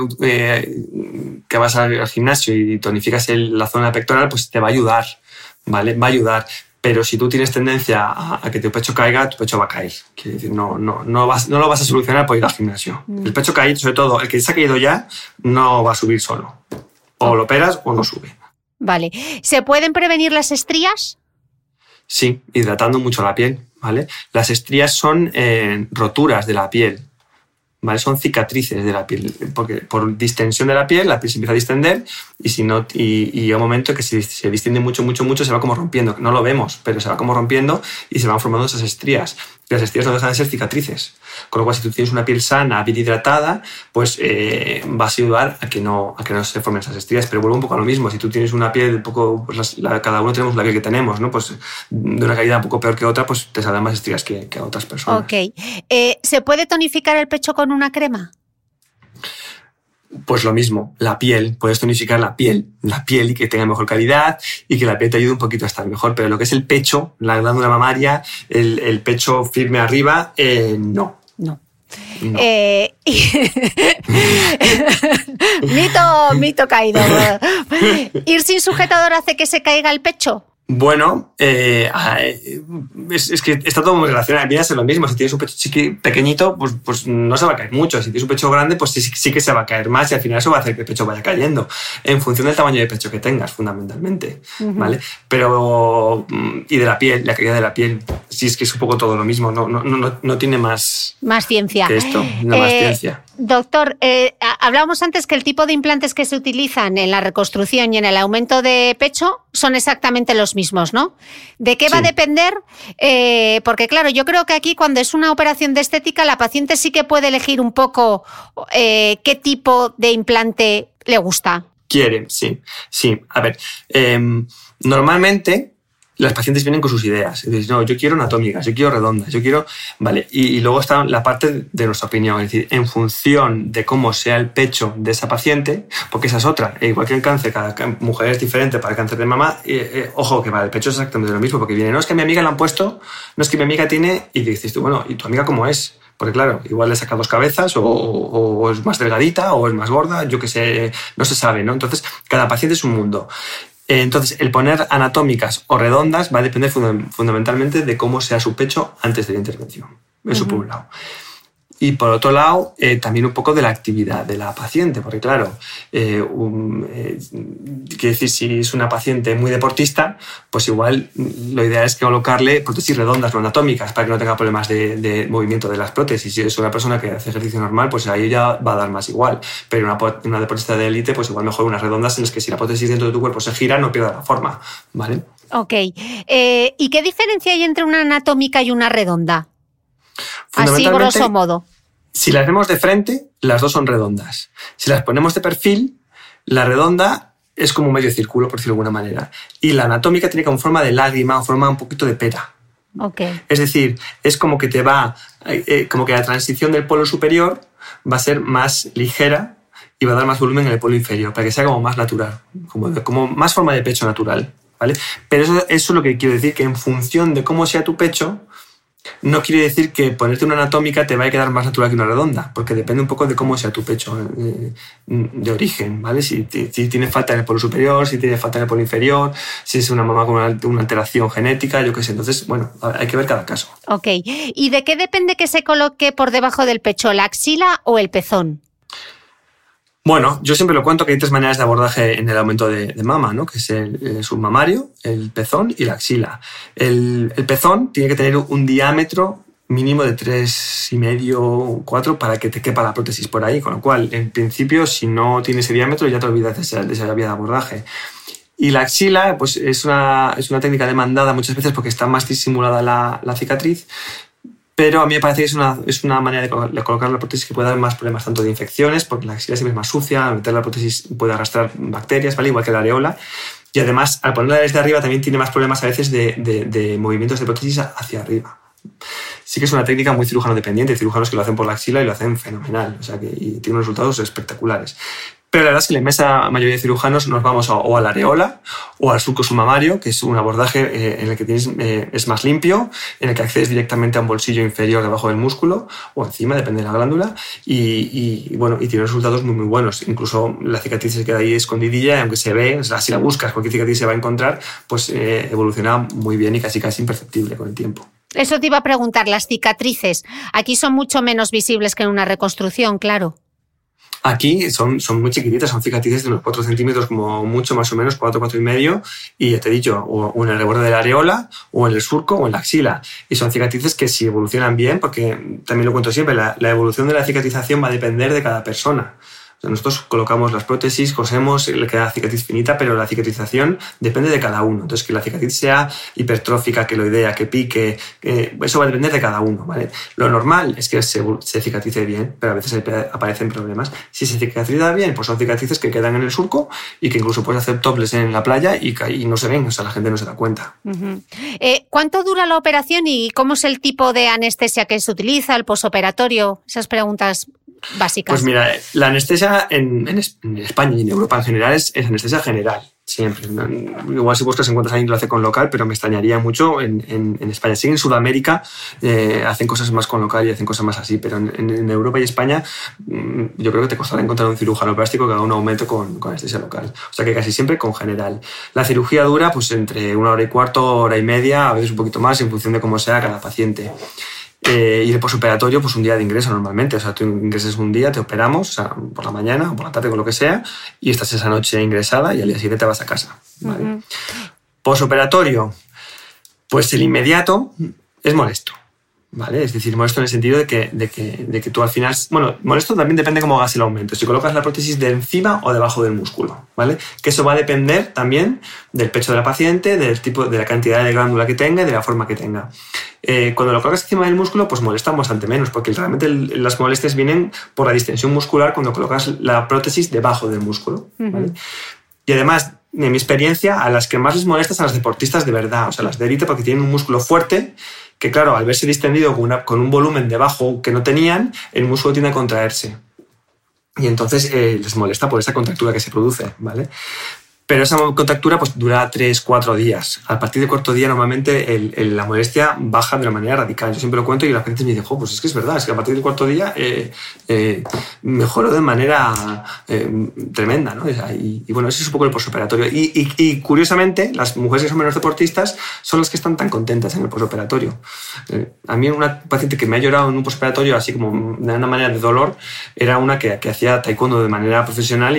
vas al gimnasio y tonificas la zona pectoral, pues te va a ayudar, ¿vale? Va a ayudar. Pero si tú tienes tendencia a que tu pecho caiga, tu pecho va a caer. Quiere decir, no lo vas a solucionar por ir al gimnasio. El pecho caído, sobre todo, el que se ha caído ya, no va a subir solo. O lo operas o no sube. Vale. ¿Se pueden prevenir las estrías? Sí, hidratando mucho la piel, ¿vale? Las estrías son roturas de la piel, ¿vale? Son cicatrices de la piel, porque por distensión de la piel se empieza a distender y si no y a un momento que se distiende mucho se va como rompiendo, no lo vemos, pero se va como rompiendo y se van formando esas estrías. Las estrías no dejan de ser cicatrices, con lo cual si tú tienes una piel sana, bien hidratada, pues vas a ayudar a que no se formen esas estrías. Pero vuelvo un poco a lo mismo, si tú tienes una piel un poco, pues cada uno tenemos la piel que tenemos, ¿no? Pues de una calidad un poco peor que otra, pues te saldrán más estrías que a otras personas. Ok. ¿Se puede tonificar el pecho con una crema? Pues lo mismo, la piel, puedes tonificar la piel y que tenga mejor calidad y que la piel te ayude un poquito a estar mejor, pero lo que es el pecho, la glándula mamaria, el pecho firme arriba, no. No. Mito caído. ¿Ir sin sujetador hace que se caiga el pecho? Bueno, es que está todo muy relacionado. Viene a ser lo mismo. Si tienes un pecho pequeñito, pues no se va a caer mucho. Si tienes un pecho grande, pues sí que se va a caer más y al final eso va a hacer que el pecho vaya cayendo en función del tamaño de pecho que tengas, fundamentalmente. Uh-huh. ¿Vale? Pero, y de la piel, la calidad de la piel, sí es que es un poco todo lo mismo. No tiene más ciencia que esto, no más ciencia. Doctor, hablábamos antes que el tipo de implantes que se utilizan en la reconstrucción y en el aumento de pecho son exactamente los mismos, ¿no? ¿De qué va a depender? Porque claro, yo creo que aquí cuando es una operación de estética la paciente sí que puede elegir un poco qué tipo de implante le gusta. Quiere, sí. A ver, normalmente las pacientes vienen con sus ideas. Dicen, no, yo quiero anatómicas, yo quiero redondas, yo quiero... Vale, y luego está la parte de nuestra opinión. Es decir, en función de cómo sea el pecho de esa paciente, porque esa es otra. Igual que el cáncer, cada mujer es diferente para el cáncer de mama. Ojo, que para el pecho es exactamente lo mismo, porque viene, no, es que a mi amiga le han puesto, no es que mi amiga tiene... Y dices tú, bueno, ¿y tu amiga cómo es? Porque claro, igual le saca 2 cabezas o es más delgadita o es más gorda, yo qué sé, no se sabe, ¿no? Entonces, cada paciente es un mundo. Entonces, el poner anatómicas o redondas va a depender fundamentalmente de cómo sea su pecho antes de la intervención. Eso por un lado. Y por otro lado, también un poco de la actividad de la paciente, porque claro, quiero decir, si es una paciente muy deportista, pues igual lo ideal es colocarle prótesis redondas, no anatómicas, para que no tenga problemas de movimiento de las prótesis. Si es una persona que hace ejercicio normal, pues ahí ya va a dar más igual. Pero una deportista de élite, pues igual mejor unas redondas en las que si la prótesis dentro de tu cuerpo se gira, no pierda la forma, ¿vale? Ok. ¿Y qué diferencia hay entre una anatómica y una redonda? Así, grosso modo. Si las vemos de frente, las dos son redondas. Si las ponemos de perfil, la redonda es como un medio círculo, por decirlo de alguna manera. Y la anatómica tiene como forma de lágrima o forma un poquito de pera. Okay. Es decir, es como que como que la transición del polo superior va a ser más ligera y va a dar más volumen en el polo inferior, para que sea como más natural, como más forma de pecho natural, ¿vale? Pero eso es lo que quiero decir, que en función de cómo sea tu pecho, no quiere decir que ponerte una anatómica te vaya a quedar más natural que una redonda, porque depende un poco de cómo sea tu pecho de origen, ¿vale? Si tiene falta en el polo superior, si tiene falta en el polo inferior, si es una mamá con una alteración genética, yo qué sé. Entonces, bueno, hay que ver cada caso. Ok. ¿Y de qué depende que se coloque por debajo del pecho, la axila o el pezón? Bueno, yo siempre lo cuento que hay 3 maneras de abordaje en el aumento de mama, ¿no? Que es el submamario, el pezón y la axila. El pezón tiene que tener un diámetro mínimo de 3,5, 4 para que te quepa la prótesis por ahí, con lo cual, en principio, si no tiene ese diámetro, ya te olvidas de esa vía de abordaje. Y la axila, pues es una técnica demandada muchas veces porque está más disimulada la cicatriz, pero a mí me parece que es una manera de colocar la prótesis que puede dar más problemas, tanto de infecciones, porque la axila siempre es más sucia, al meter la prótesis puede arrastrar bacterias, ¿vale? Igual que la areola. Y además, al ponerla desde arriba también tiene más problemas a veces de movimientos de prótesis hacia arriba. Sí que es una técnica muy cirujano dependiente, hay cirujanos que lo hacen por la axila y lo hacen fenomenal, o sea que y tiene unos resultados espectaculares. Pero la verdad es que la inmensa mayoría de cirujanos nos vamos o a la areola o al surco submamario, que es un abordaje en el que es más limpio, en el que accedes directamente a un bolsillo inferior debajo del músculo o encima, depende de la glándula, y tiene resultados muy, muy buenos. Incluso la cicatriz se queda ahí escondidilla y aunque se ve, o sea, si la buscas, cualquier cicatriz se va a encontrar, pues evoluciona muy bien y casi imperceptible con el tiempo. Eso te iba a preguntar, las cicatrices. Aquí son mucho menos visibles que en una reconstrucción, claro. Aquí son muy chiquititas, son cicatrices de unos 4 centímetros como mucho, más o menos, 4,5, y ya te he dicho, o en el reborde de la areola, o en el surco, o en la axila. Y son cicatrices que si evolucionan bien, porque también lo cuento siempre, la evolución de la cicatrización va a depender de cada persona. Nosotros colocamos las prótesis, cosemos, le queda cicatriz finita, pero la cicatrización depende de cada uno. Entonces, que la cicatriz sea hipertrófica, queloidea, que pique, eso va a depender de cada uno, ¿vale? Lo normal es que se cicatrice bien, pero a veces aparecen problemas. Si se cicatriza bien, pues son cicatrices que quedan en el surco y que incluso puedes hacer topless en la playa y no se ven, o sea, la gente no se da cuenta. Uh-huh. ¿Cuánto dura la operación y cómo es el tipo de anestesia que se utiliza, el posoperatorio? Esas preguntas básicas. Pues mira, la anestesia en España y en Europa en general es anestesia general, siempre. Igual si buscas encuentras a alguien que lo hace con local, pero me extrañaría mucho en España. Sí, en Sudamérica hacen cosas más con local y hacen cosas más así, pero en Europa y España yo creo que te costará encontrar un cirujano plástico que haga un aumento con anestesia local. O sea que casi siempre con general. La cirugía dura pues entre 1 hora y cuarto, hora y media, a veces un poquito más en función de cómo sea cada paciente. Y el posoperatorio, pues un día de ingreso normalmente. O sea, tú ingresas un día, te operamos, o sea, por la mañana o por la tarde, con lo que sea, y estás esa noche ingresada y al día siguiente te vas a casa, ¿vale? Uh-huh. Posoperatorio, pues el inmediato es molesto, ¿vale? Es decir, molesto en el sentido de que tú al final... Bueno, molesto también depende cómo hagas el aumento. Si colocas la prótesis de encima o debajo del músculo, ¿vale? Que eso va a depender también del pecho de la paciente, del tipo, de la cantidad de glándula que tenga y de la forma que tenga. Cuando lo colocas encima del músculo, pues molesta bastante menos, porque realmente las molestias vienen por la distensión muscular cuando colocas la prótesis debajo del músculo, ¿vale? Uh-huh. Y además, en mi experiencia, a las que más les molesta es a las deportistas de verdad, o sea, las de élite, porque tienen un músculo fuerte, que claro, al verse distendido con un volumen debajo que no tenían, el músculo tiende a contraerse. Y entonces les molesta por esa contractura que se produce, ¿vale? Pero esa contractura pues dura 3-4 días. A partir del cuarto día normalmente la molestia baja de una manera radical. Yo siempre lo cuento y la gente me dice, pues es que es verdad, es que a partir del cuarto día mejoró de manera tremenda, ¿no? Y bueno, ese es un poco el posoperatorio. Y curiosamente, las mujeres que son menos deportistas son las que están tan contentas en el posoperatorio. A mí una paciente que me ha llorado en un posoperatorio así como de una manera de dolor era una que hacía taekwondo de manera profesional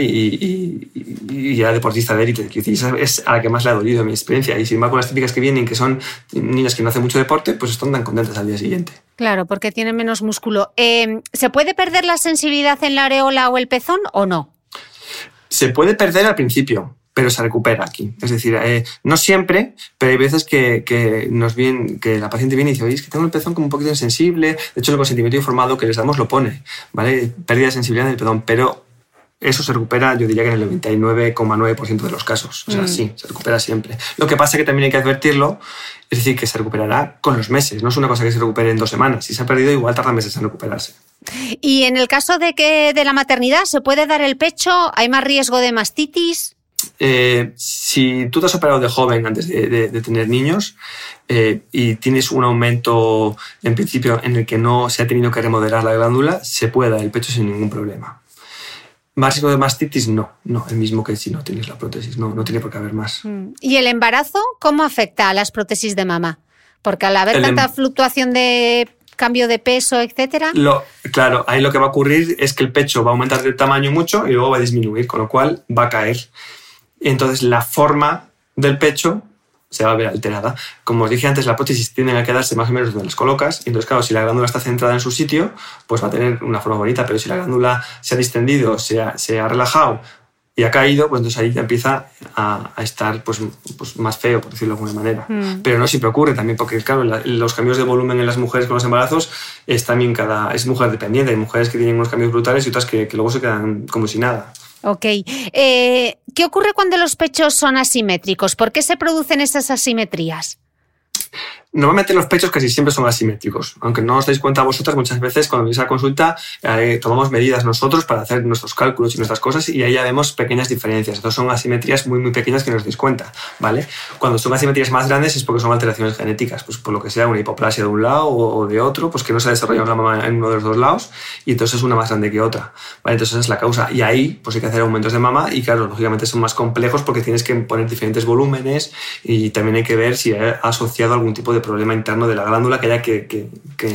y era deportista de élite, es a la que más le ha dolido en mi experiencia. Y sin embargo, las típicas que vienen, que son niñas que no hacen mucho deporte, pues están tan contentas al día siguiente. Claro, porque tienen menos músculo. ¿Se puede perder la sensibilidad en la areola o el pezón o no? Se puede perder al principio, pero se recupera aquí. Es decir, no siempre, pero hay veces que la paciente viene y dice, oye, es que tengo el pezón como un poquito insensible. De hecho, el consentimiento informado que les damos lo pone, ¿vale? Pérdida de sensibilidad en el pezón, pero eso se recupera, yo diría que en el 99,9% de los casos. O sea, sí, se recupera siempre. Lo que pasa es que también hay que advertirlo, es decir, que se recuperará con los meses. No es una cosa que se recupere en 2 semanas. Si se ha perdido, igual tarda meses en recuperarse. Y en el caso de la maternidad, ¿se puede dar el pecho? ¿Hay más riesgo de mastitis? Si tú te has operado de joven antes de tener niños y tienes un aumento, en principio, en el que no se ha tenido que remodelar la glándula, se puede dar el pecho sin ningún problema. Más riesgo de mastitis, no, el mismo que si no tienes la prótesis, no tiene por qué haber más. ¿Y el embarazo cómo afecta a las prótesis de mama? Porque al haber tanta fluctuación de cambio de peso, etcétera... Claro, ahí lo que va a ocurrir es que el pecho va a aumentar de tamaño mucho y luego va a disminuir, con lo cual va a caer. Entonces la forma del pecho se va a ver alterada. Como os dije antes, la prótesis tiende a quedarse más o menos donde las colocas. Y entonces, claro, si la glándula está centrada en su sitio, pues va a tener una forma bonita. Pero si la glándula se ha distendido, se ha relajado y ha caído, pues entonces ahí ya empieza a estar pues más feo, por decirlo de alguna manera. Pero no siempre ocurre también, porque claro, los cambios de volumen en las mujeres con los embarazos es mujer dependiente. Hay mujeres que tienen unos cambios brutales y otras que luego se quedan como si nada. Ok. ¿Qué ocurre cuando los pechos son asimétricos? ¿Por qué se producen esas asimetrías? Normalmente los pechos casi siempre son asimétricos. Aunque no os dais cuenta vosotras, muchas veces cuando venís a la consulta tomamos medidas nosotros para hacer nuestros cálculos y nuestras cosas y ahí ya vemos pequeñas diferencias. Entonces son asimetrías muy, muy pequeñas que no os dais cuenta, ¿vale? Cuando son asimetrías más grandes es porque son alteraciones genéticas, pues por lo que sea una hipoplasia de un lado o de otro, pues que no se ha desarrollado la mama en uno de los dos lados y entonces es una más grande que otra, ¿vale? Entonces esa es la causa. Y ahí pues hay que hacer aumentos de mama y claro, lógicamente son más complejos porque tienes que poner diferentes volúmenes y también hay que ver si ha asociado algún tipo de problema interno de la glándula que haya que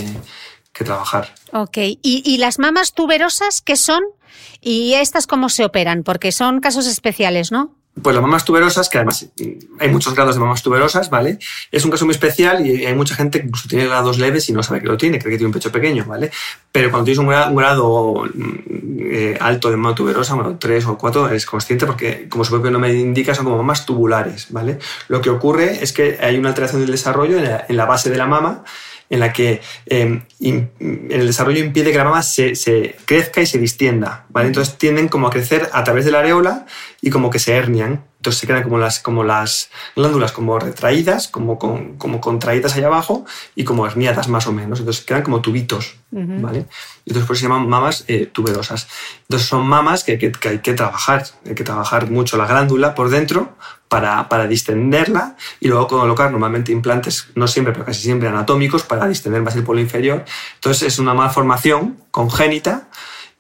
trabajar. Ok. ¿Y las mamas tuberosas qué son? ¿Y estas cómo se operan? Porque son casos especiales, ¿no? Pues las mamas tuberosas, que además hay muchos grados de mamas tuberosas, ¿vale? Es un caso muy especial y hay mucha gente que incluso tiene grados leves y no sabe que lo tiene, cree que tiene un pecho pequeño, ¿vale? Pero cuando tienes un grado alto de mama tuberosa, bueno, 3 o 4, eres consciente porque, como su propio nombre indica, son como mamas tubulares, ¿vale? Lo que ocurre es que hay una alteración del desarrollo en la base de la mama, en la que el desarrollo impide que la mama se crezca y se distienda, ¿vale? Entonces tienden como a crecer a través de la areola y como que se hernian. Entonces se quedan como las glándulas como retraídas, como contraídas allá abajo y como herniadas más o menos. Entonces quedan como tubitos, ¿vale? Y entonces por eso se llaman mamas tuberosas. Entonces son mamas que hay que trabajar. Hay que trabajar mucho la glándula por dentro para distenderla y luego colocar normalmente implantes, no siempre, pero casi siempre anatómicos para distender más el polo inferior. Entonces es una malformación congénita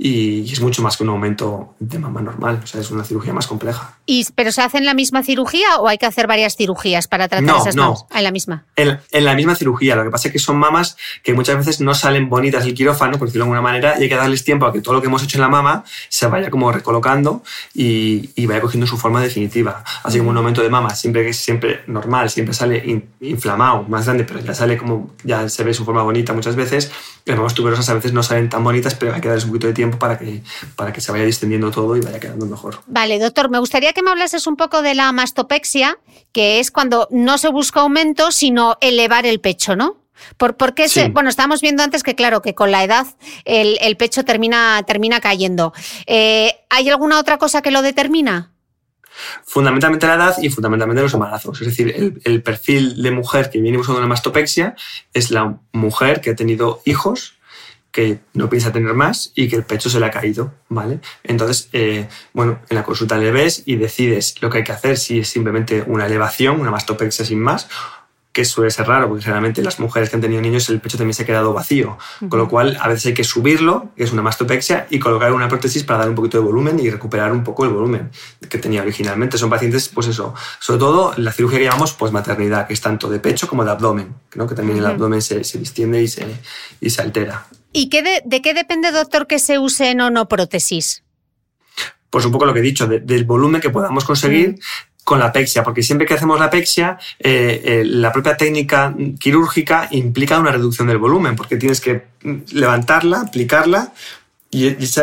y es mucho más que un aumento de mama normal. O sea, es una cirugía más compleja. ¿Pero se hace en la misma cirugía o hay que hacer varias cirugías para tratar esas mamas? ¿En la misma? En la misma cirugía. Lo que pasa es que son mamas que muchas veces no salen bonitas del quirófano, por decirlo de alguna manera, y hay que darles tiempo a que todo lo que hemos hecho en la mama se vaya como recolocando y vaya cogiendo su forma definitiva. Así como un aumento de mama siempre normal, siempre sale inflamado, más grande, pero ya se ve su forma bonita muchas veces. Las mamas tuberosas a veces no salen tan bonitas, pero hay que darles un poquito de tiempo para que se vaya distendiendo todo y vaya quedando mejor. Vale, doctor, me gustaría que me hablases un poco de la mastopexia, que es cuando no se busca aumento, sino elevar el pecho, ¿no? ¿Por qué sí. Bueno, estábamos viendo antes que, claro, que con la edad el pecho termina cayendo. ¿Hay alguna otra cosa que lo determina? Fundamentalmente la edad y fundamentalmente los embarazos. Es decir, el perfil de mujer que viene buscando una mastopexia es la mujer que ha tenido hijos, que no piensa tener más y que el pecho se le ha caído, ¿vale? Entonces, en la consulta le ves y decides lo que hay que hacer, si es simplemente una elevación, una mastopexia sin más, que suele ser raro, porque generalmente las mujeres que han tenido niños el pecho también se ha quedado vacío, con lo cual a veces hay que subirlo, que es una mastopexia, y colocar una prótesis para dar un poquito de volumen y recuperar un poco el volumen que tenía originalmente. Son pacientes, pues eso, sobre todo la cirugía que llamamos pues maternidad, que es tanto de pecho como de abdomen, ¿no? Que también el abdomen se distiende y se altera. ¿Y de qué depende, doctor, que se usen o no prótesis? Pues un poco lo que he dicho, del volumen que podamos conseguir con la pexia, porque siempre que hacemos la pexia, la propia técnica quirúrgica implica una reducción del volumen, porque tienes que levantarla, aplicarla, y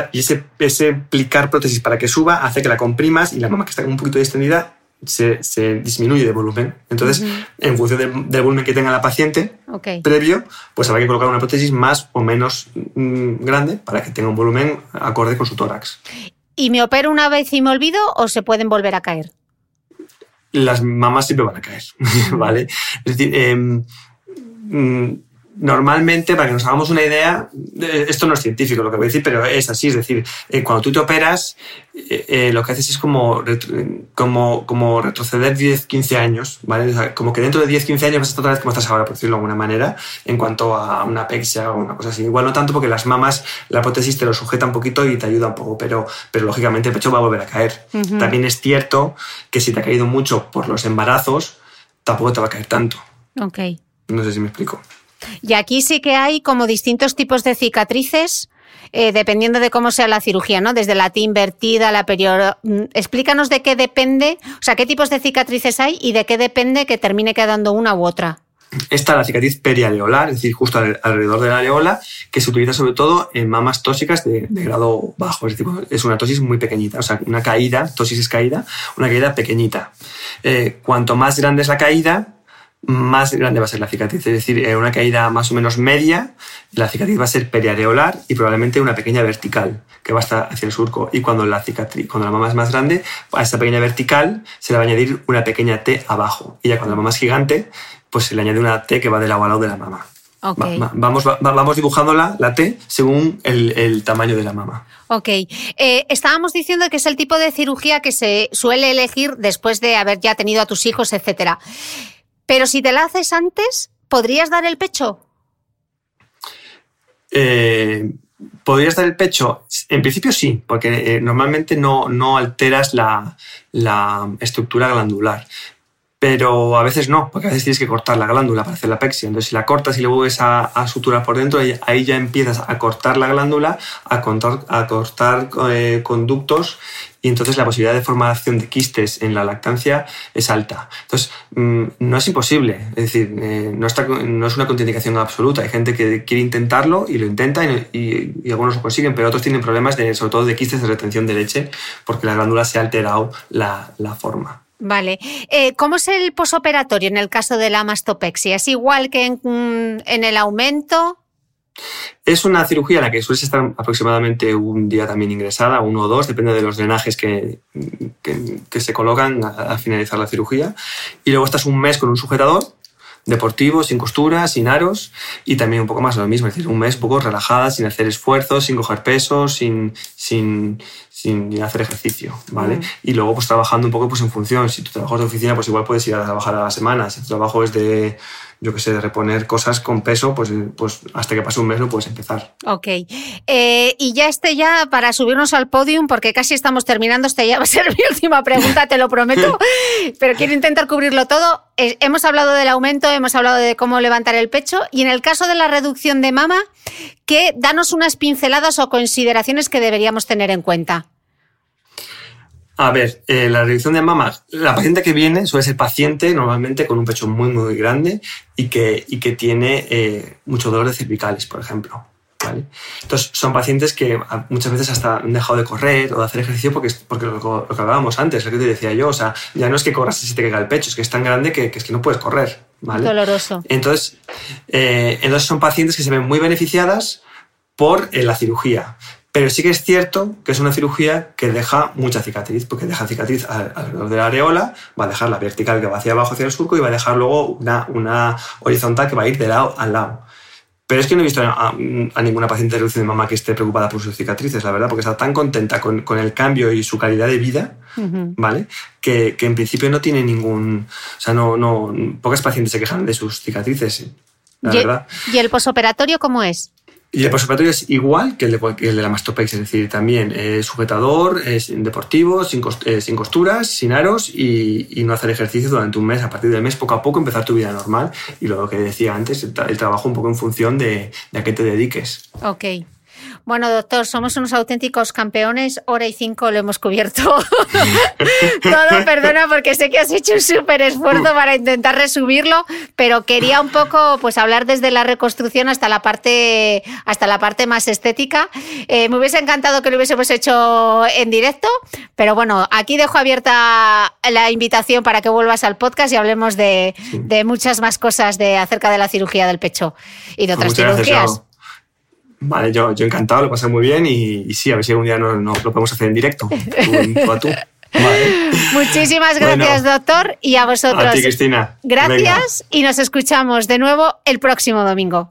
ese aplicar prótesis para que suba hace que la comprimas y la mama que está un poquito distendida se disminuye de volumen. Entonces, en función del volumen que tenga la paciente previo, pues habrá que colocar una prótesis más o menos grande para que tenga un volumen acorde con su tórax. ¿Y me opero una vez y me olvido o se pueden volver a caer? Las mamas siempre van a caer, ¿vale? Es decir, normalmente, para que nos hagamos una idea, esto no es científico lo que voy a decir, pero es así, es decir, cuando tú te operas, lo que haces es como retroceder 10-15 años, ¿vale? O sea, como que dentro de 10-15 años vas a estar otra vez como estás ahora, por decirlo de alguna manera, en cuanto a una apexia o una cosa así. Igual no tanto porque las mamas, la prótesis te lo sujeta un poquito y te ayuda un poco, pero lógicamente el pecho va a volver a caer. Uh-huh. También es cierto que si te ha caído mucho por los embarazos, tampoco te va a caer tanto. Ok. No sé si me explico. Y aquí sí que hay como distintos tipos de cicatrices, dependiendo de cómo sea la cirugía, ¿no? Desde la T invertida, la Explícanos de qué depende, o sea, qué tipos de cicatrices hay y de qué depende que termine quedando una u otra. Está la cicatriz periareolar, es decir, justo alrededor de la areola, que se utiliza sobre todo en mamas tóxicas de grado bajo, es decir, es una tosis muy pequeñita, o sea, una caída, tosis es caída, una caída pequeñita. Cuanto más grande es la caída, más grande va a ser la cicatriz. Es decir, una caída más o menos media, la cicatriz va a ser periareolar y probablemente una pequeña vertical que va a estar hacia el surco. Y cuando la mama es más grande, a esa pequeña vertical se le va a añadir una pequeña T abajo. Y ya cuando la mama es gigante, pues se le añade una T que va del lado a lado de la mama. Okay. Vamos dibujando la T según el tamaño de la mama. Ok. Estábamos diciendo que es el tipo de cirugía que se suele elegir después de haber ya tenido a tus hijos, etcétera. Pero si te la haces antes, ¿podrías dar el pecho? ¿Podrías dar el pecho? En principio sí, porque normalmente no alteras la estructura glandular. Pero a veces no, porque a veces tienes que cortar la glándula para hacer la apexia. Entonces, si la cortas y le vuelves a suturar por dentro, ahí ya empiezas a cortar la glándula, a cortar conductos, y entonces la posibilidad de formación de quistes en la lactancia es alta. Entonces, no es imposible, es decir, no es una contraindicación absoluta. Hay gente que quiere intentarlo y lo intenta y algunos lo consiguen, pero otros tienen problemas sobre todo de quistes de retención de leche porque la glándula se ha alterado la forma. Vale. ¿Cómo es el posoperatorio en el caso de la mastopexia? ¿Es igual que en el aumento? Es una cirugía en la que sueles estar aproximadamente un día también ingresada, 1 o 2, depende de los drenajes que se colocan al finalizar la cirugía. Y luego estás un mes con un sujetador deportivo, sin costuras, sin aros, y también un poco más lo mismo, es decir, un mes un poco relajada, sin hacer esfuerzos, sin coger pesos, sin hacer ejercicio, ¿vale? Y luego pues trabajando un poco pues en función, si tu trabajo es de oficina, pues igual puedes ir a trabajar a la semana, si tu trabajo es de reponer cosas con peso, pues hasta que pase un mes no puedes empezar. Ok. Y ya para subirnos al podium, porque casi estamos terminando, ya va a ser mi última pregunta, te lo prometo, pero quiero intentar cubrirlo todo. Hemos hablado del aumento, hemos hablado de cómo levantar el pecho, y en el caso de la reducción de mama, danos unas pinceladas o consideraciones que deberíamos tener en cuenta. A ver, la reducción de mama, la paciente que viene suele ser paciente normalmente con un pecho muy, muy grande y que tiene mucho dolor de cervicales, por ejemplo, ¿vale? Entonces, son pacientes que muchas veces hasta han dejado de correr o de hacer ejercicio porque lo que hablábamos antes, lo que te decía yo, o sea, ya no es que corras y se te caiga el pecho, es que es tan grande que es que no puedes correr, ¿vale? Doloroso. Entonces son pacientes que se ven muy beneficiadas por la cirugía. Pero sí que es cierto que es una cirugía que deja mucha cicatriz, porque deja cicatriz alrededor de la areola, va a dejar la vertical que va hacia abajo, hacia el surco, y va a dejar luego una horizontal que va a ir de lado a lado. Pero es que no he visto a ninguna paciente de reducción de mama que esté preocupada por sus cicatrices, la verdad, porque está tan contenta con el cambio y su calidad de vida, ¿vale? Que en principio no tiene ningún... O sea, pocas pacientes se quejan de sus cicatrices, la verdad. ¿Y el posoperatorio cómo es? Y el posoperatorio es igual que el de la mastopexia, es decir, también sujetador, deportivo, sin costuras, sin aros y no hacer ejercicio durante un mes. A partir del mes, poco a poco, empezar tu vida normal. Y lo que decía antes, el trabajo un poco en función de a qué te dediques. Ok. Bueno, doctor, somos unos auténticos campeones. 1:05 lo hemos cubierto todo. Perdona, porque sé que has hecho un súper esfuerzo para intentar resumirlo, pero quería un poco pues hablar desde la reconstrucción hasta la parte más estética. Me hubiese encantado que lo hubiésemos hecho en directo, pero bueno, aquí dejo abierta la invitación para que vuelvas al podcast y hablemos de muchas más cosas acerca de la cirugía del pecho y de otras cirugías. Vale, yo encantado, lo pasé muy bien y sí, a ver si algún día lo podemos hacer en directo. Tú a tú. Vale. Muchísimas gracias, doctor, y a vosotros. A ti, Cristina. Gracias. Venga. Y nos escuchamos de nuevo el próximo domingo.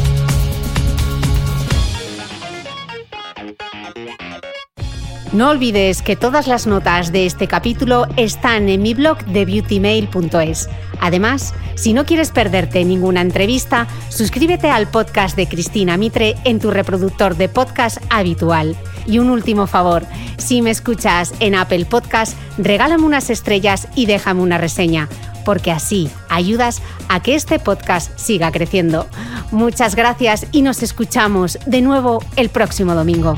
No olvides que todas las notas de este capítulo están en mi blog de beautymail.es. Además, si no quieres perderte ninguna entrevista, suscríbete al podcast de Cristina Mitre en tu reproductor de podcast habitual. Y un último favor, si me escuchas en Apple Podcast, regálame unas estrellas y déjame una reseña, porque así ayudas a que este podcast siga creciendo. Muchas gracias y nos escuchamos de nuevo el próximo domingo.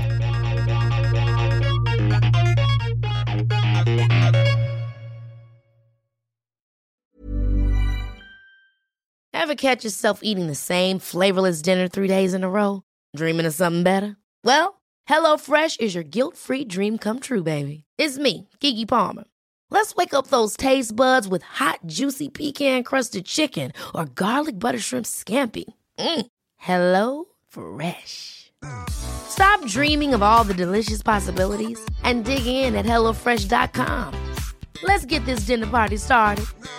Ever catch yourself eating the same flavorless dinner 3 days in a row? Dreaming of something better? Well, HelloFresh is your guilt-free dream come true, baby. It's me, Keke Palmer. Let's wake up those taste buds with hot, juicy pecan-crusted chicken or garlic butter shrimp scampi. HelloFresh. Stop dreaming of all the delicious possibilities and dig in at HelloFresh.com. Let's get this dinner party started.